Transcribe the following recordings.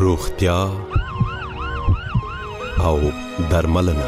روغتیا او درملنه.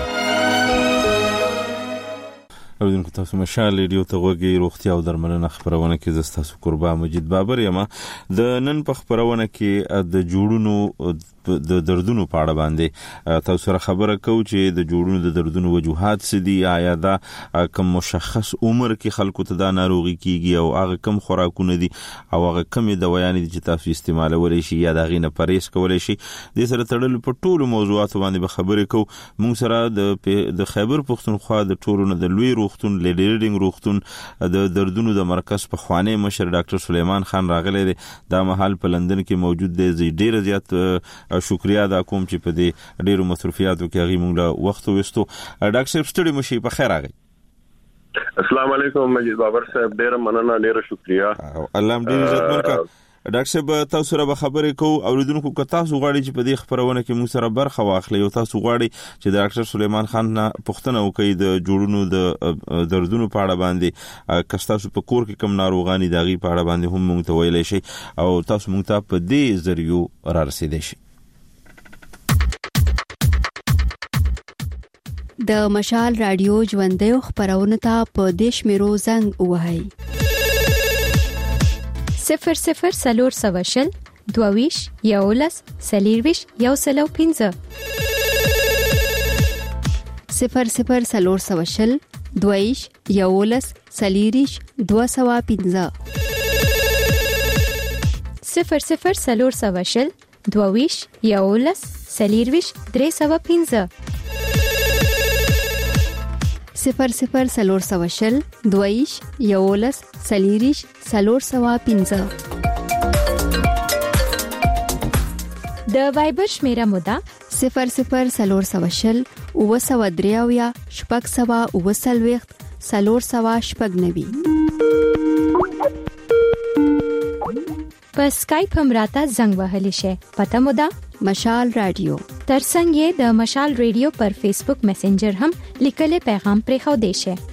اوریدونکو تاسو مشال ریډیو ته غوږی روغتیا او درملنه خبرونه کې زه تاسو قربا مجید بابر یم. د نن په خبرونه کې د جوړونو د دردونو په اړه باندې تاسو سره خبره کوو چې د جوړونو د دردونو وجوهات څه دي، آیا دا کوم مشخص عمر کې خلکو ته دا ناروغي کیږي او هغه کوم خوراکونه دي او هغه کوم دوايان دي چې تاسو استعمالولای شي یا دا غینه پرهیز کولای شي. د سره تړل په ټولو موضوعاتو باندې به خبرې کوو. موږ سره د خیبر پختونخوا د ټولو د لوی روغتون لیډرینګ روغتون د دردونو د مرکز په خوانی مشر ډاکټر سلیمان خان راغلی دی. دا مهال په لندن کې موجود دی. ډیر زیات شکریا دا کوم چې په دې ډیرو مصرفیاتو کې هغه موږ له وخت وستو. ډاکټر صاحب ستړي مشي په خیر راغی. السلام علیکم مجید بابر صاحب، ډیر مننه، ډیر شکریا. الله دې عزت ورکړي. ډاکټر صاحب تاسو سره به خبرې کوو. اوریدونکو که تاسو غواړئ چې په دې خبرونه کې موږ سره برخه واخلئ او تاسو غواړئ چې د ډاکټر سلیمان خان نه پوښتنه وکړئ د جوړونو د دردونو په اړه باندې، که تاسو په کور کې کوم ناروغاني داغي په اړه باندې هم موږ ته ویلای شئ او تاسو موږ ته په دې ذریعو را رسیدئ شئ. د مشال رادیو ژوندۍ خبرونه ته په دیش میرو زنګ وهاي 00 سواشل 22 یولس سلیرویش یو سلو 15 00 سواشل 22 یولس سلیریش 215 00 سواشل 22 یولس سلیرویش 315 00 سواشل 22 یولس سلیریش 315. د وایبر شمیره مودا 00 سواشل 903 شپږ سوا 9 سلور سوا شپږ نوي. په سکایپ هم راته زنګ وهلی شي. پته مودا مشال رادیو. ترڅنګ یې د مشال رادیو پر فیسبوک میسنجر هم لیکل پیغام پرې خو دی شي.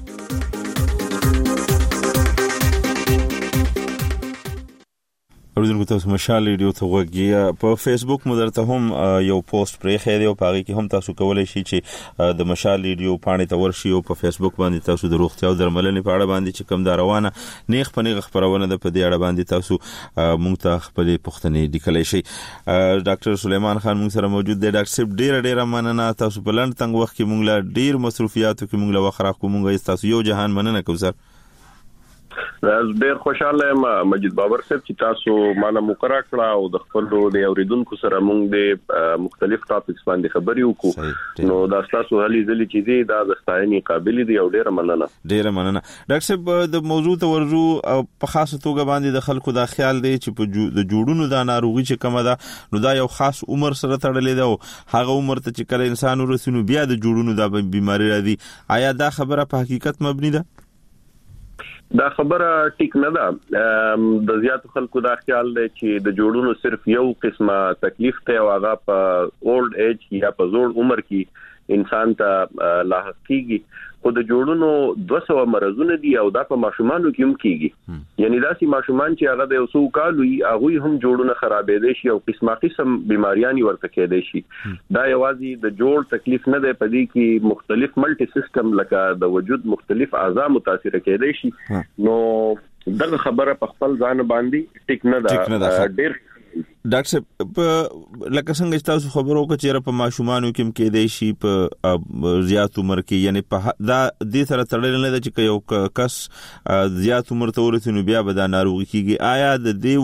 اوریدونکو تاسو مشال ریډیو ته غوږی. په فیسبوک مو درته هم یو پوسټ پرې خېری او پاره کې هم تاسو کولای شئ چې د مشال ریډیو پاڼې ته ورشئ او په فیسبوک باندې تاسو د روغتیا او درملنې په اړه باندې چې کوم دا روانه نیغ په نیغ خبرونه ده په دې اړه باندې تاسو مونږ ته خپل پوښتنې لیکلای شئ. ډاکټر سلیمان خان مونږ سره موجود دی. ډاکټر صاحب ډیر مننه. تاسو په لند تنګ وخت کې مونږ له ډیر مصرفیاتو کې مونږ له وخت راکو. مونږ تاسو یو جهان مننه کوم سر. ډیر خوشاله یم مجید بابر صاحب چې تاسو مانه مقرره کړه او د خپل د اوریدونکو سره موږ د مختلف ټاپکس باندې خبرې وکړو. نو دا تاسو هلي ځلې چې دی دا د ستاینې قابل دی او ډیر مننه. ډاکټر صاحب د موضوع توجه په خاصه توګه باندې د خلکو دا خیال دی چې په د جوړونو د ناروغي چې کومه ده نو دا یو خاص عمر سره تړلې ده او هغه عمر ته چې کله انسان ورسینو بیا د جوړونو د بیماری راځي. آیا دا خبره په حقیقت مبني ده؟ دا خبره ټیک نه ده. د زیات خلکو دا خیال دی چې د جوړونو صرف یو قسمه تکلیف ته او هغه په اولډ ایج یا په زوړ عمر کې انسان ته لاحق کیږي. خو د جوړونو 200 مرزونه دي او دا په ماشومانو کې هم کیږي. یعنی دا سي ماشومان چې هغه د وسو کالوي هغه هم جوړونه خرابې دي شي او قسم بیماریاں ورته کېدې شي. دا یوازې د جوړ تکلیف نه دی، په دې کې مختلف ملټي سیستم لکه د وجود مختلف اعضاء متاثر کېدې شي. نو دغه خبره په خپل ځان باندې ټیک نه ده. ډیر ډاکټر صاحب لکه څنګه تاسو خبرو کو چې په ماشومانو کې کېدای شي په زیات عمر کې، یعنی په دا د سره تړل نه ده چې یو کس زیات عمر ته ورسینو بیا به دا ناروغي کیږي. آیا د دې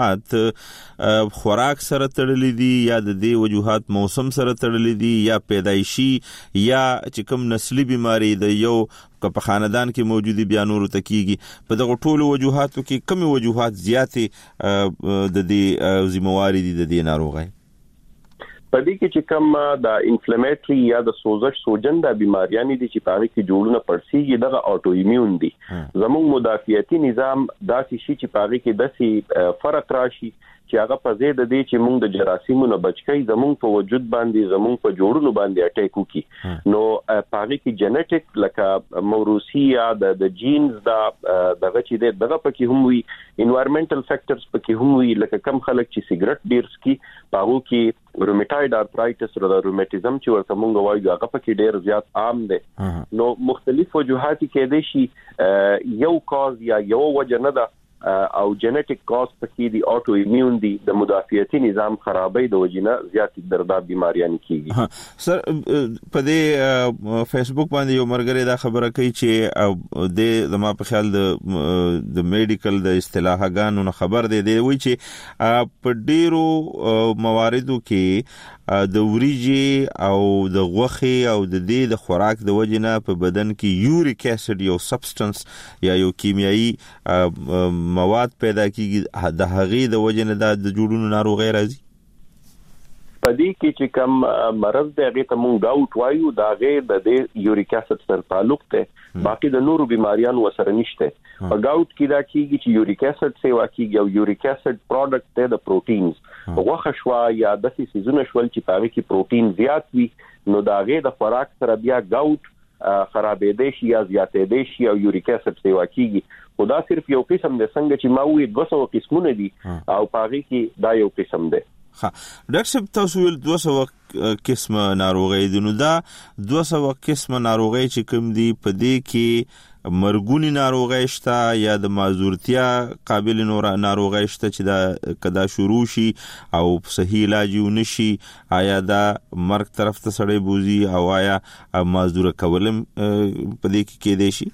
وجوهات خوراک سره تړلې دي یا د دې وجوهات موسم سره تړلې دي یا پیدایشي یا چې کوم نسلی بیماری د یو په خاندان کې موجودي بیا نورو ته کیږي؟ په دغه ټولو وجوهاتو کې کومي وجوهات زیاتې د دې ذمہواری دي د دې ناروغۍ؟ پدې کې چې کوم د انفلیمیټری یا د سوجن د بیماریانې دي چې پاره کې جوړونه پړسیږي دغه اټو ایمیون دي زموږ مدافعتي نظام داسې شي چې پاره کې داسې فرق راشي چې هغه په زید دي چې موږ د جراثیمونو بچکی زموږ په وجود باندې زموږ په جوړونو باندې اٹیک وکي نو پاره کې جنټیک لکه موروثي یا د جینز دغه چې دغه پکې هم وي انوایرنمنټل فیکټرز پکې هم وي لکه کم خلک چې سیګریټ ډیر سکي پاغو کې روماتوید ارترایټس او د روماتیزم چې ورته موږ وایو هغه پکې ډیر زیات عام دي نو مختلف وجوهات کې دي شي یو کاز یا یو وجه نه ده او جنټیک کاز پکې دی اټو ایمیون دی د مدافعتي نظام خرابې د وجنه زیات دردناک بیماریاں کیږي سر په دې فیسبوک باندې یو مرګره دا خبره کوي چې د ما په خیال د میډیکل د اصطلاحګانو نه خبر دی وی چې په ډیرو مواردو کې د وریجې او د غوښې او د دې د خوراک د وجنه په بدن کې یوریک اسید یو سبستانس یا یو کیمیاوي مواد پیدا کیږي د هغې د وجنه د جوړونو ناروغي راځي پدې کې چې کوم مرض دی هغه ته مونږ گاوټ وایو دا غې د یوریک اسید سره تعلق ته باقي د نورو بیماریانو سره نشته په گاوټ کې دا کیږي چې یوریک اسید سیوا کیږي او یوریک اسید پروډکټ ته د پروتینز غوښه شوا یا د سيزونه شول چې پاره کې پروتین زیات وي نو دا غې د خوراک سره بیا گاوټ خرابې دي شي یا زیاتې دي شي او یوریک اسید سیوا کیږي خدا صرف یو قسم د څنګه چې ما وی 200 قسمونه دي او پاره کې دا یو قسم دی ها ډاکټر صاحب تاسو ول 200 قسمه ناروغي دي نو دا 200 قسمه ناروغي چې کوم دي په دې کې مرګونی ناروغي شته یا د معذورتیا قابل ناروغي شته چې دا کدا شروع شي او صحیح علاج ونشي آیا دا مرګ طرف ته سړی بوزي او آیا معذور کولم په دې کې کېدې شي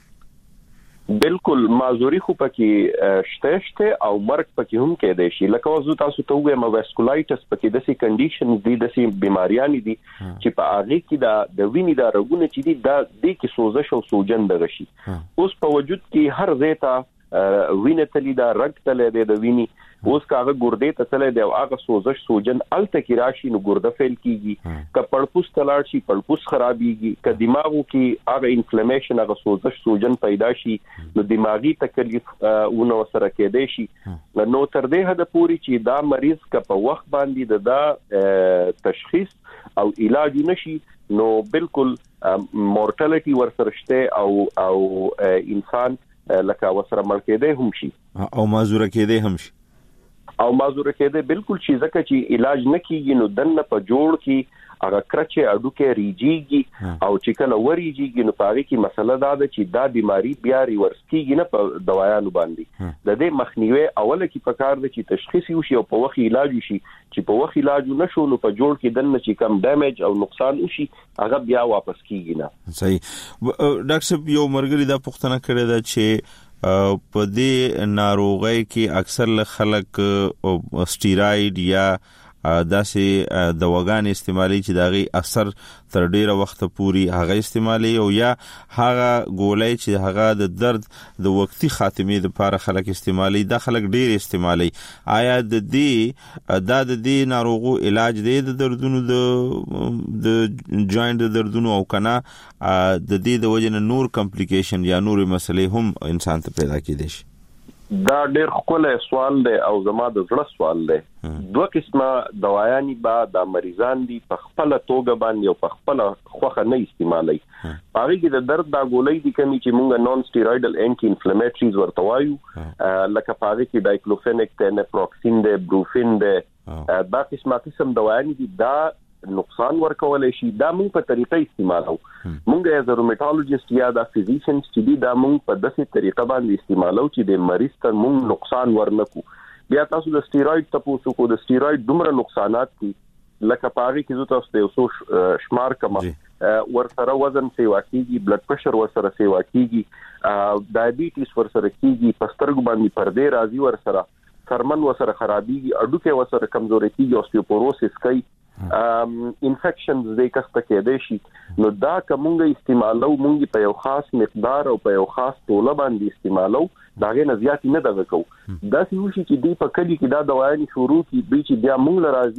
بالکل معذوري خو پکې شته او مرګ پکې هم کېدې شي لکه وزو تاسو ته وایم واسکولایټس پکې د سي کنډیشن دي د سي بیماریاں دي چې په هغه کې د وینې د رګونو چې دي د دې کې سوزش او سوجن دغه شي اوس په وجود کې هر ځای ته وینې تللی دا رګ تللی د وینې اوس کاغه ګردې ته تللی دی او هغه سوزش سوجن الته کې راشي نو ګرده فیل کیږي ک پړپوس تلاړ شي پړپوس خرابيږي ک دماغو کې هغه انفلیمیشن هغه سوزش سوجن پیدا شي نو دماغي تکلیف ونه سره کېدې شي نو تر دې حد پوري چې دا مریض ک په وخت باندې د تشخیص او علاج نشي نو بالکل مورټالټي ورسره شته او انسان لکه وسره مړ کېدې هم شي او معذور کېدې هم شي او معذور کېدې بالکل شي ځکه چې علاج نه کیږي نو دنه په جوړ کې هغه کرچه اډوکه ریږي او چې کله وریږي نو پاره کې مسله دا ده چې دا بیماری بیا ریورس کیږي نه په دوايانو باندې د دې مخنیوي اوله کې پکار ده چې تشخیص وشي او په وخت علاج وشي چې په وخت علاج نشو نو په جوړ کې دنه چې کم ډیمیج او نقصان وشي هغه بیا واپس کیږي نه صحیح ډاکټر صاحب یو مرګري دا پوښتنه کړې ده چې په دې ناروغي کې اکثر خلک سټیراید یا داسې دواګان استعمالي چې داغي اثر تر ډیره وخت پوري هغه استعمالي او یا هغه ګولای چې هغه د درد د وقتی خاتمه لپاره خلک استعمالي د خلک ډیر استعمالي آیا د دې ناروغو علاج د دردونو د جوائنټ د دردونو او کنه د دې د وجنه نور کمپلیکیشن یا نور مسلې هم انسان ته پیدا کېدي شي دا ډېر خپل سوال دی او زما د زړه سوال دی دوه قسمه دوايانې با د مریضان دي په خپل توګه باندې او په خپل خوخه نه استعمالي هغه کې د درد دا ګولۍ دي کومي چې مونږه نون سټیرویډل انټي انفلیمیټریز ورته وایو لکه پاره کې دایکلوفینیک ته نپروکسین ده بروفین ده دا قسم دوايانې دي دا نقصان ورکولای شي دا موږ په طریقه استعمالو موږ از روماتولوژیست یا دا فزیشنز چې دا موږ په داسې طریقه باندې استعمالو چې د مریض ته موږ نقصان ورنکو بیا تاسو د سټیروید تاسو کو د سټیروید دومره نقصانات دي لکه پاره کې زو تاسو ته اوسو شمار کما ورسره وزن سیوا کیږي بلډ پريشر ورسره سیوا کیږي ډایبټیس ورسره کیږي پسترګ باندې پردې راځي ورسره ثرمن ورسره خرابيږي اډوکه ورسره کمزوري کیږي اوستیوپوروسس کوي انفیکشنز د کسته کېدې شي نو دا کومه استعمالو مونږ په یو خاص مقدار او په یو خاص توله باندې استعمالو داغه نه زیات نه دغه کو دا څه وشي چې دی په کلی کې دا دوايانې شروع کی به چې بیا مونږ لرازي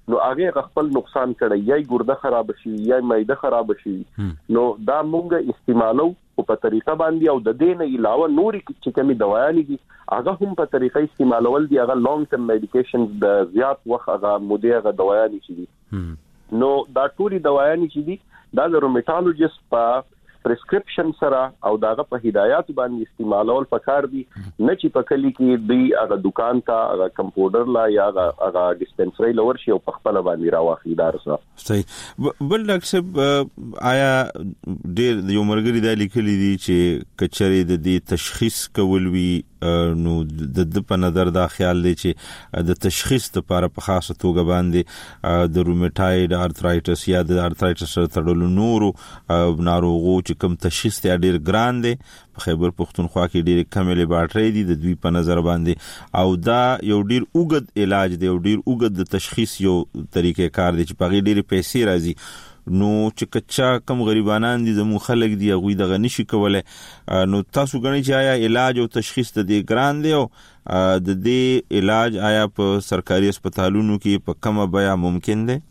نو هغه خپل نقصان کړی یا ګرده خراب شي یا معده خراب شي نو دا مونږه استعمالو په طریقه باندې او د دې نه علاوه نوري چې کومي دوايانې دي هغه هم په طریقه استعمالول دي هغه لانګ ټرم میډیکیشنز د زیات وخت هغه مودې هغه دوايانې دي نو دا ټولي دوايانې چې دي دا د روماتولوژیست په پرسکرپشن سره او داغه په هدایت باندې استعمالول پکار دي نه چې په کلی کې دی هغه دکان ته هغه کمپاوډر لا یا هغه ډیسپنسری لور شي او په خپل باندې راوخی دارسه صحیح بل ډاکټر آیا ډېر یو مرګري د لیکلي دي چې کچري د دې تشخیص کول وی نو د په نظر دا خیال دی چې د تشخیص لپاره په خاصه توګه باندې د روماتوید ارترایټس یا د ارترایټس سره تړلو نورو ناروغو چې کوم تشخیص ته ډیر ګران دی په خیبر پختونخوا کې ډیر کم لیبارټری دي د دوی په نظر باندې او دا یو ډیر اوږد علاج دی او ډیر اوږد د تشخیص یو طریقې کار دی چې په غیر ډیر پیسې راځي نو چې کچا کم غریبانان دي زمو خلک دي هغه دغه نشي کوله نو تاسو غنی چې آیا علاج او تشخیص ته دی ګران دی او د دې علاج آیا په سرکاري هسپتالونو کې په کومه بیا ممکن دی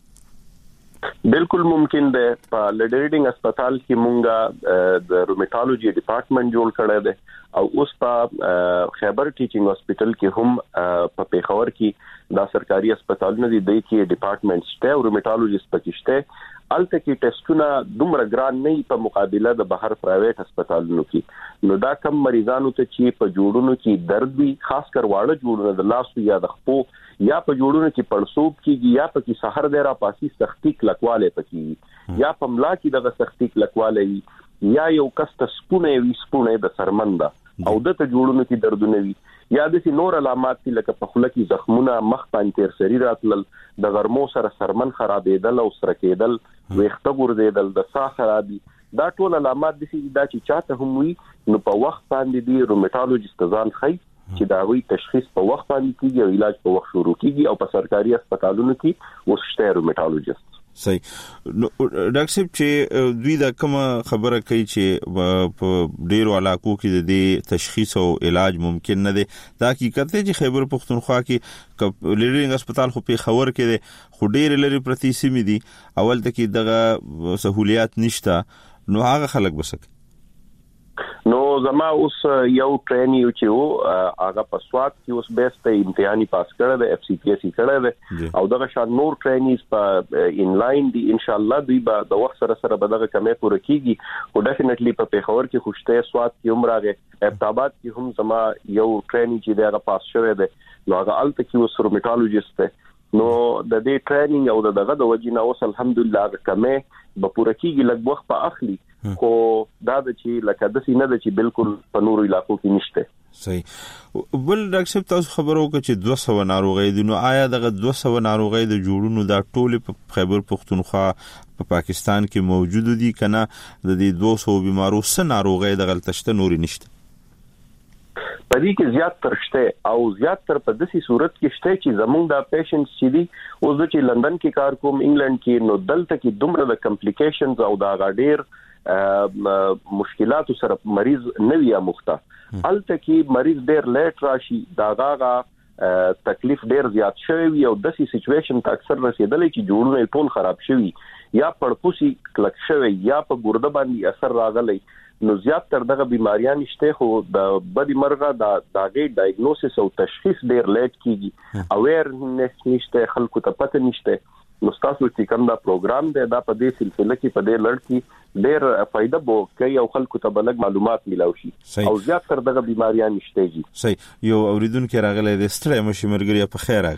بالکل ممکن ده په لیډریډینګ هسپتال کې مونږه د روماتولوژي ډپارټمنټ جوړ کړی دی او اوس په خیبر ټیچینګ هسپتال کې هم په پیښور کې دا سرکاري هسپتالونه دي د کې ډپارټمنټ شته او روماتولوژیست پکې شته الته کې ټیسټونه دومره ګران نه په مقابله د بهر پرایویټ هسپتالونو کې نو دا کم مریضانو ته چې په جوړونو کې درد وي خاص کر واړه جوړونه د لاس یا د خپو یا په جوړونو کې پړسوب کېږي یا په کې سحر ډیره پاسي سختي کلکواله پکې یا په ملا کې دغه سختي کلکواله یا یو کس سپونه د سرمنده او د ته جوړونو کې دردونه وي یا د نور علامات لکه په خوله کې زخمونه مخ باندې تیر سری راتلل د غرمو سره سرمن خرابېدل او سره کېدل ویښته ګرځېدل د ساه خرابي دا ټول علامات دي چې چاته هم وي نو په وخت باندې دی روماتولوژیست ځان خي چې دا وی تشخیص په وخت باندې کیږي او علاج په وخت شروع کیږي او په سرکاري هسپتالونو کې وسشته روماتولوژیست صحیح نو ډاکټر صاحب چې دوی دا کوم خبره کوي چې په ډیرو علاقو کې د دې تشخیص او علاج ممکن نه دی دا حقیقت دی چې خیبر پختونخوا کې لیډرینګ هسپتال خو په خبر کې دی خو ډیر لري پرتی سیمې دي اول ته کې دغه سہولیات نشته نو هغه خلک بسک نو زما اوس یو ټرینی چې هغه په سواد کې اوس بیسته امتحاني پاس کړی د اف سی پی ایس ای کړی دی او دغه شان نور ټرینیز په ان لاین دي ان شاء الله دوی به د وخت سره به دغه کمې پوره کیږي او ډیفینټلی په پیښور کې خوشته سواد کې عمره ابتابات کې هم زما یو ټرینی چې دغه پاس شوی دی نو هغه الته کې اوس روماتولوژیست نو د دې ټریننګ او دغه د وجینا اوس الحمدلله کمې به پوره کیږي لږ وخت په اخلي خو دا د چې لکه د سینې د چې بالکل په نورو علاقو کې نشته صحیح بل ډاکټر صاحب تاسو خبرو کې چې 200 ناروغي دي نو آیا دغه 200 ناروغي د جوړونو دا ټول په خیبر پختونخوا په پاکستان کې موجود دي کنه د دې 200 بیمارو سره ناروغي د غلطشته نوري نشته پدې کې زیات تر شته او زیات تر په داسې صورت کې شته چې زمونږ د پیشنټس چې دي اوس د چې لندن کې کار کوم انګلند کې نو دلته کې دومره د کمپلیکیشنز او دا غاډیر مشکلات سره مریض نوی مخته الته کې مریض ډیر لیټ راشي دا غاغه تکلیف ډیر زیات شوی وي او داسې سچويشن ته اکثر رسیدلې چې جوړونه ټول خراب شوی یا پړپوسی کلک شوی یا په ګرده باندې اثر راغلی نو زیات تر دغه بیماریاں نشته خو د بدی مرغه د داګي ډایګنوسس او تشخیص ډیر لیټ کیږي اویرنس نشته خلکو ته پته نشته نو تاسو چې کوم دا پروګرام دی دا په دې سلسله کې په دې لړ کې ډیر فائدہ بو کوي او خلکو ته بلګ معلومات ملاوي شي او زیات تر دغه بیماریاں نشته جی صحیح یو اوریدونکو راغلی د ستړي مشي مرګري په خیر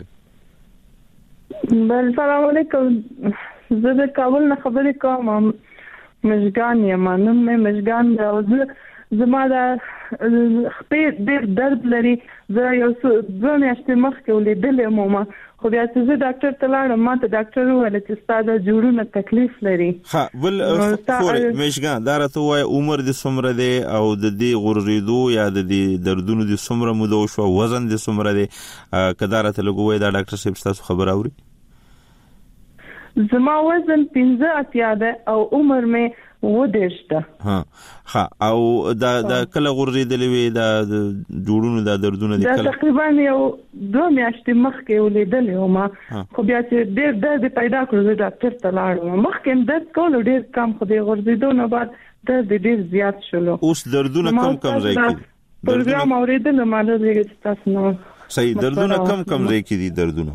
بل سلام علیکم زه د کابل نه خبرې کوم مشګان یم نن مې مشګان دا زما دا خپې ډېر درد لري زه یو څه میاشتې مخکې ولیدلې مو خو بیا چې زه ډاکټر ته لاړم ما ته ډاکټر وویل چې ستا د جوړونه تکلیف لري ها بل مشګان دا راته وایي عمر د څومره دی او د دې غورځېدو یا د دې دردونو د څومره موده شو وزن د څومره دی کدا راته لګوي دا ډاکټر صاحب تاسو خبر اوري زما وزن 15 ده او عمر مې و دیشته. ها او دا کله غورځېدلې وي دا جوړونو دا دردونه دي کله تقریبا یو 2 میاشتې مخکې ولیدلې وم خو بیا چې ډېر درد پیدا کړو زه ډاکټر ته لاړم مخکې درد کول ډېر کم خو د غورځېدو نه بعد درد ډېر زیات شول. اوس دردونه کم ځای کې پروګرام اوریدل ماله دې تاسو نو صحیح دردونه کم ځای کې دي دردونه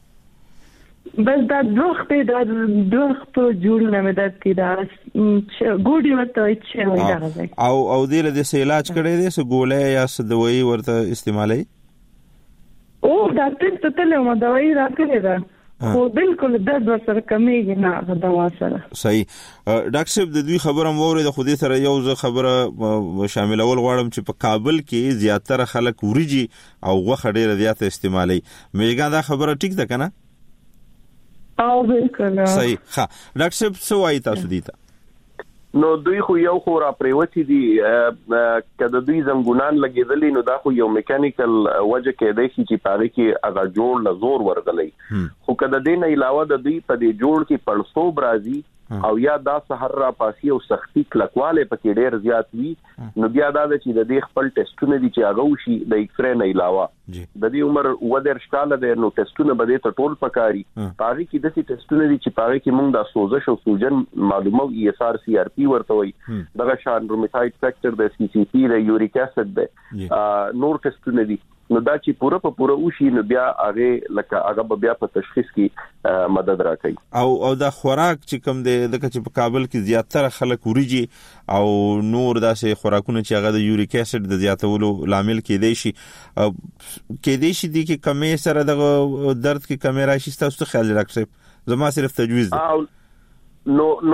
بس دا دوخ په جوړونه مې درد کې دا ګوډي ورته چې وای راځي او دې له دې علاج کړی دی څه ګولې یا څه دوايي ورته استعمالي او ډاکټر ته تلم دوايي راکړې ده خو بالکل درد ورسره کمیږي نه دوا سره. صحیح ډاکټر صاحب د دوی خبره موري د خودي سره یو ځ خبره شاملول غواړم چې په کابل کې زیاتره خلک وريجي او غوښه ډیره زیاته استعمالي میګا دا خبره ټیک ده کنه؟ او بالکل صحیح. ها ډاکټر صاحب څه وایي تاسو دې ته؟ نو دوی خو یو خو را پریوتی دي کله دوی زنګونان لګیدلې نو دا خو یو میکانیکل وجه کې دی چې پاره کې اگر جوړ له زور ورغلې خو کله دې نه علاوه د دوی په دې جوړ کې پړسو برازي او یا دا سحر را پاسي او سختي کلکواله پکې ډېر زیات وي نو بیا دا چې د دې خپل ټیسټونه دي چې هغه وشي د ایکس-رے نه علاوه د دې عمر ودر شکاله د نو ټیسټونه به د ټول پکاري پاره کې د دې ټیسټونه دي چې پاره کې موږ د سوزش او سوجن معلومه ESR CRP ورته وي دغه شان روماتوید فیکټر د CCP د یوریک اسید د نور ټیسټونه دي نو دا چې پوره وشي نو بیا هغه لکه هغه بیا په تشخیص کې مدد راکړي او دا خوراک چې کوم دی د چې په کابل کې زیاتره خلک وريجي او نور داسې خوراکونه چې هغه د یوریک اسید د زیاتولو لامل کېدای شي دي کې کمې سره د درد کې کمې راشي تاسو ته خیال راکړئ زما صرف تجویز دی نو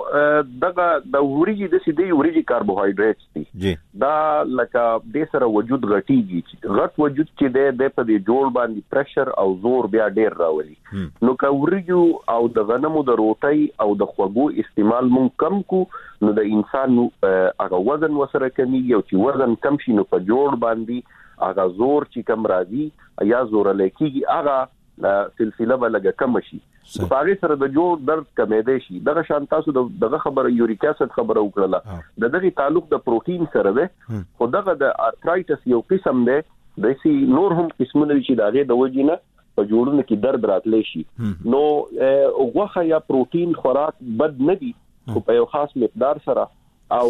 دغه د وريجي د سیدي وريجي کاربوهایډریټس دي دا لکه د سره وجود غټيږي غټ وجود چې د په دې جوړ باندې پريشر او زور بیا ډېر راولي نو که وريجو او د غنمو د روټي او د خوګو استعمال مونږ کم کو نو د انسان هغه وزن وسره کمیږي او چې وزن کم شي نو په جوړ باندې هغه زور چې کم راځي یا زور لکېږي هغه سلسله بلګه کم شي په هغه سره د جوړ درد کمېدې شي دغه شان تاسو دغه خبره یوریک اسید خبره وکړه دغه تعلق د پروتین سره ده خو دغه د ارترایټس یو قسم ده د سی نور هم قسمونه چې دغه د وجینه په جوړونو کې درد راتلی شي نو غوښه یا پروتین خوراک بد نه دي خو په یو خاص مقدار سره او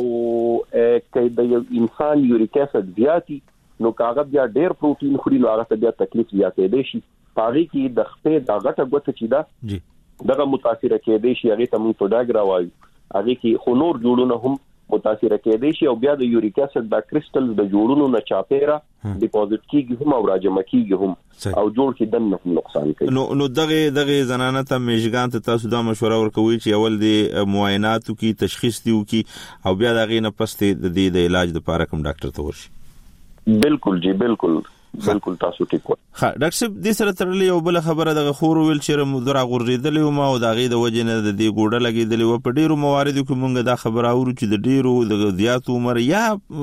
کې د انسان یوریک اسید زیاتی نو کاغذ بیا ډېر پروتین خوري نو هغه ته بیا تکلیف زیاتېږي شي پاره کې د خپې د غټه غوته چې دا دغه متاثر کېدې شي هغه ته موږ پروډاګ راوایو هغه کې خو نور جوړونه هم متاثر کېدې شي او بیا د یوریک اسید د کریسټلز د جوړونو نه چاپیرا ډیپوزټ کیږي هم او راجمع کیږي هم او جوړ کې دنه نقصان کوي نو دغه زنانه ته میشګان ته تاسو دا مشوره ورکوي چې اول د معایناتو کې تشخیص دیو کې او بیا دغه نه پسته د علاج لپاره کوم ډاکټر ته ورشي بالکل جی بالکل تاسو ټیک وایي. ها ډاکټر صاحب د سره ترلې یو بل خبره د خور ویل چې مدرا غورځېدلې او ما او دغه د وجنه د دې ګوډه لګېدلې و په ډیرو مواردو کې مونږ دا خبره اورو چې د ډیرو د زیات عمر یا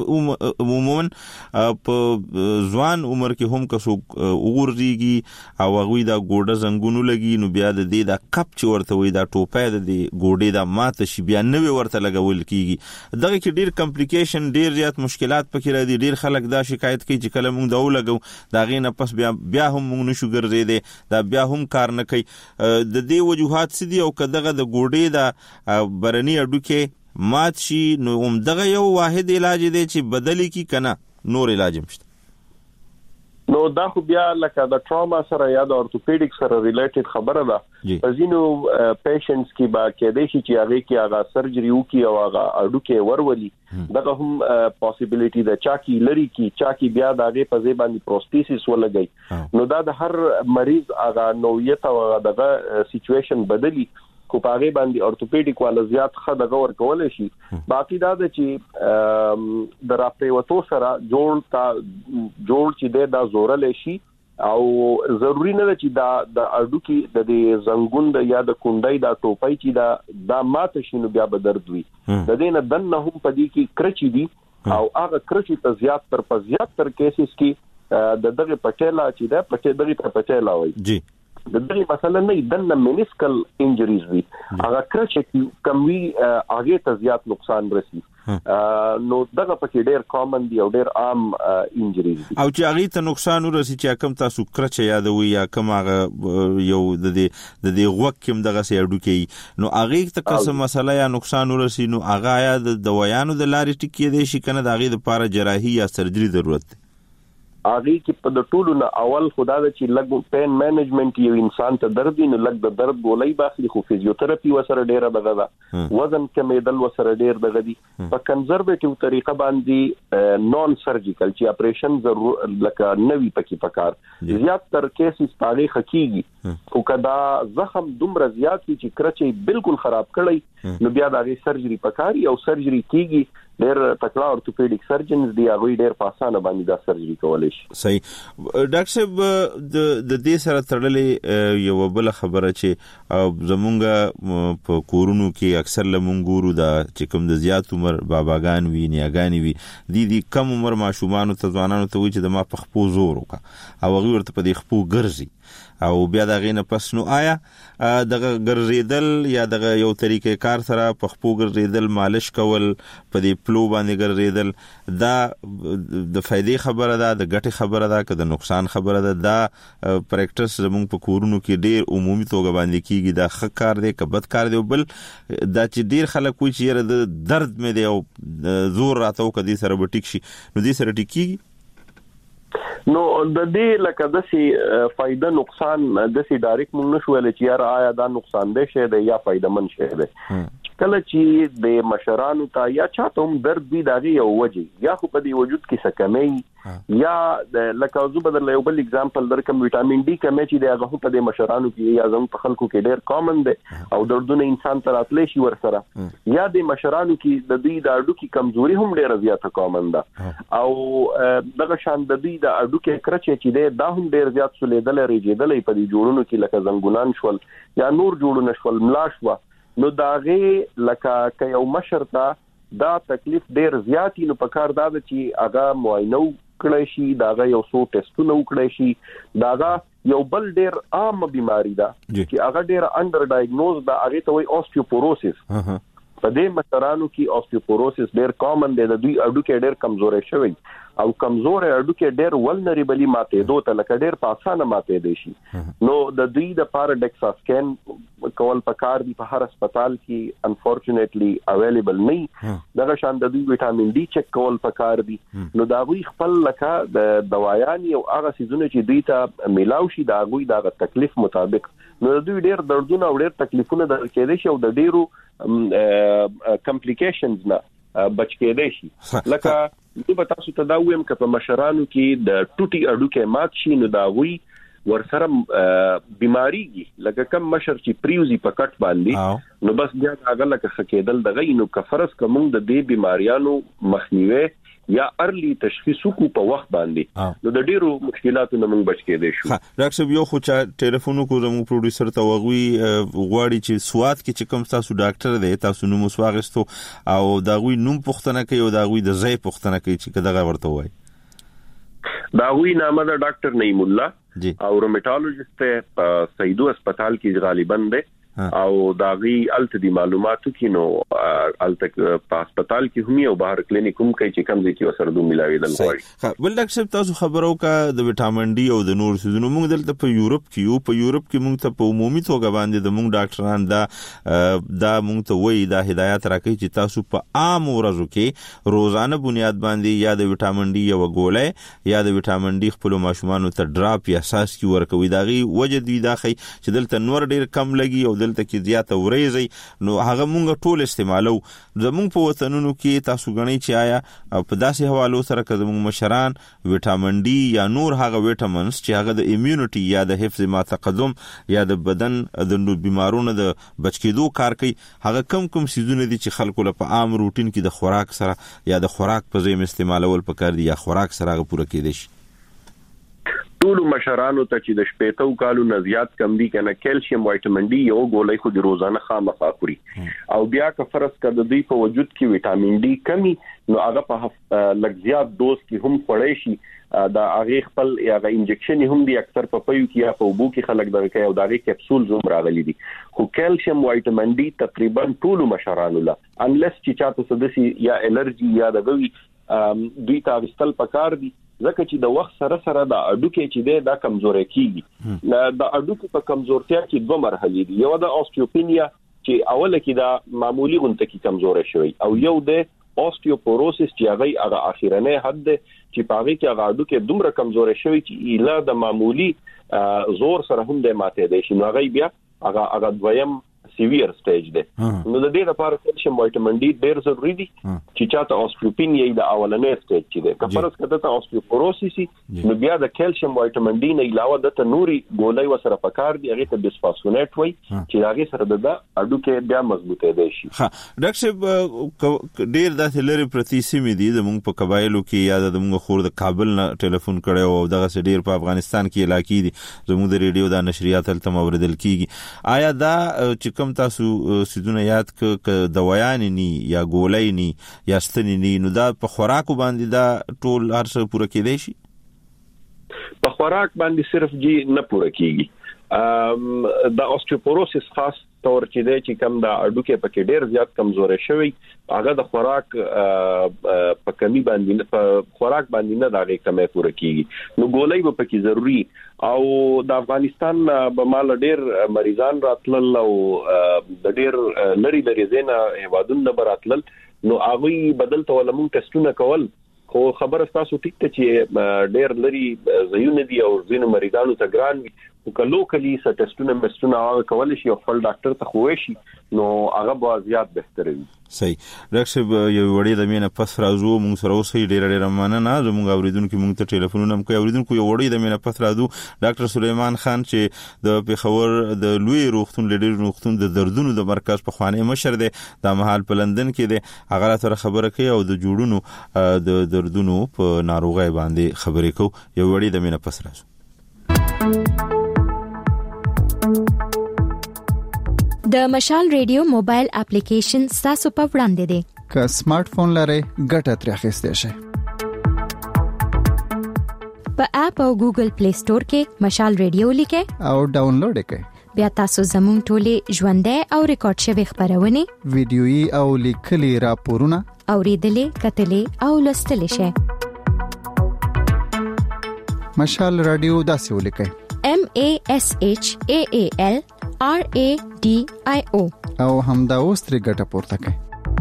عموما په ځوان عمر کې هم کسو وګورځيږي او هغه دا ګوډه زنګونو لګي نو بیا د دې دا کپ چې ورته وي دا ټوپه د ګوډې دا ماته شي بیا نوې ورته لګول کیږي دغه کې ډیر کمپلیکیشن ډیر زیات مشکلات پکې راځي ډیر خلک دا شکایت کوي چې کله مونږ دا ولګو دا غینه پس بیا هم موږ نشو ګرځېدې دا بیا هم کار نه کوي د دې وجوهات سدي او کداغه د ګوډې دا برني اډو کې مات شي نو هم دغه یو واحد علاج دی چې بدلی کی کنه نور علاج مشته نو دا خو بیا لکه د ټراما سره یا د اورتوپیډیک سره ریلیټډ خبره ده په ځینو پیشنټس کې با کېدې شي چې هغه کې هغه سرجری وکي او هغه اډو کې ورولي دغه هم پوسیبিলিټي ده چاکی لري کې چاکی بیا د هغه په ځای باندې پروستیسس ولګي نو دا د هر مریض هغه نوعیت او دغه سچويشن بدلی کو پاغه باندې اورتوپیډیک والا زیات خدغه ور کول شي باقی دا چې د راپریوتو سره جوړ چې دا زورل شي او ضروری نه چې دا د اډو کې د زنګون د یا د کونډای دا ټوپای چې دا ماته شنو بیا به درد وي د دې نه دنه هم پدې کې کرچي دي او هغه کرچي ته زیات تر کیسز کې د دغه پټیلا چې دا دغه پټیلا وایي جی د دې مثلا نه دنه منسکل انجریز وي هغه کرچ کمی هغه ته زیات نقصان رسي نو دغه پکې ډېر کامن دی او ډېر عام انجریز دي او چې هغه ته نقصان ورسي چې کوم تاسو کرچ یادوي یا کوم هغه یو د دې غوږ دغه سي اډو کې نو هغه ته کوم مسله یا نقصان ورسي نو هغه یا د دوايانو د لارې ټکی دی شي کنه د هغه لپاره جراحي یا سرجري ضرورت دی هغه کې په د ټولو نه اول خدا د چې لګ پین مینجمنت یو انسان ته درد نه لګ د درد ولای باخلي خو فزیوتراپي وسره ډیره دغه وزن کمیدل وسره ډیر دغه دي په کنزرویټیو طریقه باندې نون سرجیکل چې اپریشن ضرور لکه نوی پکې پکار زیات تر کیسز پاره حقيقي خو کدا زخم دومره زیات چې کرچې بالکل خراب کړي نو بیا د سرجري پکاري او سرجري کیږي ډېر تکړه اورتوپیډیک سرجنز دی هغه ډېر په اسانه باندې دا سرجري کولای شي. صحیح ډاکټر صاحب د دې سره تړلې یو بل خبره چې زمونږ په کورونو کې اکثر لمونګورو دا چې کوم د زیات عمر باباګان وی نیاګانی وی دي کم عمر ماشومان ته ځوانانو ته وی چې د ما په خپو زور وکا او هغه ورته په دې خپو ګرځي او بیا دا غینه پس نو آیا دغه ګرځیدل یا دغه یو طریقې کار سره په خپو ګرځیدل مالش کول په دې پلو باندې ګرځیدل دا د فائدې خبره ده د ګټې خبره ده که د نقصان خبره ده دا پریکټس زموږ په کورونو کې ډیر عمومي توګه باندې کیږي دا ښه کار دی که بد کار دی بل دا چې ډیر خلک وایي چې یاره د درد مې دی او زور راته وکړه دې سره به ټیک شي نو دې سره ټیک کیږي نو د دې لکه دسي فائدہ نقصان دسي ډایرکټ مونږ نشو ویل چې یار آیا دا نقصان دی شه دی یا فائدہ من شه دی کله چې د مشرانو ته یا چاته هم درد دی دغه یو وجه یا خو په دې وجود کې سکمې یا لکه زو بدل یو بل اگزامپل درکم وټامین ډي کمې چې دغه په دې مشرانو کې یا زموږ په خلکو کې ډېر کامن دی او دردونه انسان تر اتلې شي ور سره یا د مشرانو کې د دې د اډو کې کمزوري هم ډېره زیاته کامن ده او دغه شان د دې د اډو کې کرچې چې دا هم ډېر زیات سولېدل ریجېدل په دې جوړونو کې لکه زنګونان شول یا نور جوړونه شول ملاش و نو داغه لکه یو مشر ته دا تکلیف ډیر زیاتی نو پکار دا چې هغه معاینه وکړي شي داغه یو څو ټیسټونه وکړي شي داغه یو بل ډیر عام بیماری ده چې هغه ډیر انډر ډایګنوز ده هغه ته وایي اوسټیوپوروسس په دې مشرانو کې اوسټیوپوروسس ډیر کامن دی د دوی اډو کې ډیر کمزوري شوی او کمزور اډو کې ډیر ولنریبلی ماته دوه ته لکه ډیر په اسانه ماته دي شي نو د دوی د پاره ډیکسا سکین کول پکار دی په هر هسپتال کې انفورچونټلی اویلیبل نه دغه شان د دوی وټامین ډي چک کول پکار دی نو دا وی خپل لکه د دوايان او هغه سيزونه چې دوی ته میلاو شي دا غوي د تکلیف مطابق نو د دوی ډیر دردونه او ډیر تکلیفونه د کېدې شي او د ډیرو کمپلیکیشنز نه بچ کېدې شي لکه زه به تاسو ته دا وایم چې په مشرانو کې د ټوټي اډو کې مات شي نو دا وی ورسره بیماریږي لکه کم مشر چې پریوزي په کټ باندې نو بس بیا هغه لکه خکېدل دغه نو کفرس کوم د دې بیماریانو مخنیوي یا ارلی تشخیص کو په وخت باندې نو د ډیرو مشکلاتو نه موږ بچ کېدې شو. ډاکټر صاحب یو خو چې ټلیفون کو زموږ پروډوسر ته وغوي غواړي چې سواد کې چې کوم تاسو ډاکټر دی تاسو نو مسواغستو او دا غوي نوم پښتنه کوي او دا غوي د ځای پښتنه کوي چې دغه ورته وای دا غوي نامه د ډاکټر نعیم الله او روماتولوژیست په سیدو هسپتال کې غالبا دی او داغي الته دي معلوماتو کې نو الته په هسپتال کې هم او بهر کلینیک هم کوي چې کوم ځای کې وسره دوه ملاوي دل غواړي. ول ډاکټر صاحب تاسو خبرو کا د وټامین ډي او د نور سيزونو موږ دلته په یورپ کې موږ ته په عمومي توګه باندې د موږ ډاکټران دا موږ ته وایي دا هدایت راکړي چې تاسو په عام ورځو کې روزانه بنیاد باندې یا د وټامین ډي یو ګولې یا د وټامین ډي خپل ماشومان ته ډراپ یا اساس کی ورکوي داغي وجه دی دا خي چې دلته نور ډیر کم لګي او دلته کې زیاته ورېزي نو هغه مونږ ټول استعمالو زموږ په وطنونو کې تاسو غنئ چې آیا په داسې حوالو سره که زموږ مشران وټامین ډي یا نور هغه وټامینز چې هغه د ایمیونټي یا د حفظ ما تقدم یا د بدن د بیمارونو د بچ کېدو کار کوي هغه کم سيزونه دي چې خلکو له په عام روټین کې د خوراک سره یا د خوراک په ځای استعمالول پکار دي یا خوراک سره هغه پوره کېدي شي. ټول مشرانو ته چې د شپېتو کالو نه زیات کم دي کنه کیلشیم وایټامین ډي یو ګولۍ خو د روزانه خامخا خوري او بیا که فرض کړه د دوی په وجود کې وټامین ډي کمی نو هغه په لږ زیات دوز کې هم خوړی شي دا هغه خپل هغه انجکشن هم دي اکثر په پيو کې یا په وبو کې خلک دغه کوي او دغه کپسول زوم راغلي دي خو کیلشیم وایټامین ډي تقریبا ټول مشرانو لا انلس چې چاته سدسي یا الرجی یا دغوي دوی ته وستل پکار دي ځکه چې د وخت سره سره د اډوکې چې دا کمزوري کیږي د اډوکې په کمزورتیا کې دوه مرحلې دي یو د اوستیوپینیا چې اوله کې دا معمولی غونټه کې کمزوري شوی او یو د اوستیوپوروسس چې هغه اخیرنه حد چې پاغي کې هغه اډوکې دومره کمزوري شوی چې اله د معمولی زور سره هم د ماته دي شي نو هغه بیا هغه دویم سیویر سټیج ده نو د دې لپاره کیلشیم وایټامین ډي ډېر ضروري دي چې چاته اوستیوپینیا د اولنې سټیج کې ده کفرس کده ته اوستیوپوروسس نو بیا د کیلشیم وایټامین ډي نه علاوه د نوري ګولۍ وسره پکار دي هغه ته بسفاسفونیټ وای چې هغه سره د اډوکې بیا مضبوطه دي شي ها ډاکټر صاحب ډېر د لری پرتی سیمې دي د مونږ په قبایلو کې یا د مونږ خور د کابل نه ټلیفون کړي او دغه ډېر په افغانستان کې علاقې دي زموږ د ریډیو د نشریات تل موردل کیږي آیا دا چې کوم تاسو سیدونه یاد ک دوايان ني یا ګولۍ ني یا ستنې ني نو دا په خوراکو باندې دا ټول هرڅه پوره کېدای شي په خوراک باندې صرف جی نه پوره کیږي د اوستیوپوروسس خاص تور چې کم د اډوکې پکې ډېر زیات کمزوري شوی هغه د خوراک په کمی باندې په خوراک باندې نه دغه کمه پوره کیږي نو ګولۍ به پکې ضروری او د افغانستان به مال ډېر مریضان راتلل او د ډېر لری زینا هوادونه براتلل نو هغه بدل ته ولمون ټیسټونه کول خو خبر تاسو ټیک ته چې ډېر لري زيونه دي او زینو مریضانو ته ګران وي او کلو کلی س ټیسټونه مستونه هغه کول شي او خپل ډاکټر ته خوې شي نو هغه به زیات بهتر وي صحیح ډاکټر یو وړي د مینه پس راځو موږ سره اوسې ډېر مننه زموږ اوریدونکو موږ ته ټلیفونونه کوي اوریدونکو یو وړي د مینه پس راځو ډاکټر سلیمان خان چې د پیښور د لوی روغتون لیډر روغتون د دردونو د مرکز په خوانې مشر دی د مهال په لندن کې دی هغه سره خبره کوي او د جوړونو د دردونو په ناروغي باندې خبرې کوي یو وړي د مینه پس راځو د مشال ریډیو موبایل اپلیکیشن تاسو په وړاندې دی که سمارټ فون لرئ ګټه ترې اخیستئ شئ په اپ او ګوګل پلی سٹور کې مشال ریډیو لیکئ او ډاونلوډ کړئ بیا تاسو زموږ ټولې ژوندۍ او ریکارډ شوی خبرونه ویډیويي او لیکلي راپورونه اوریدلې کتلې او لوستلې شئ مشال رادیو داسې ولیکئ MASHAAL RADIO او همدا اوس ترې ګټه پورته کړئ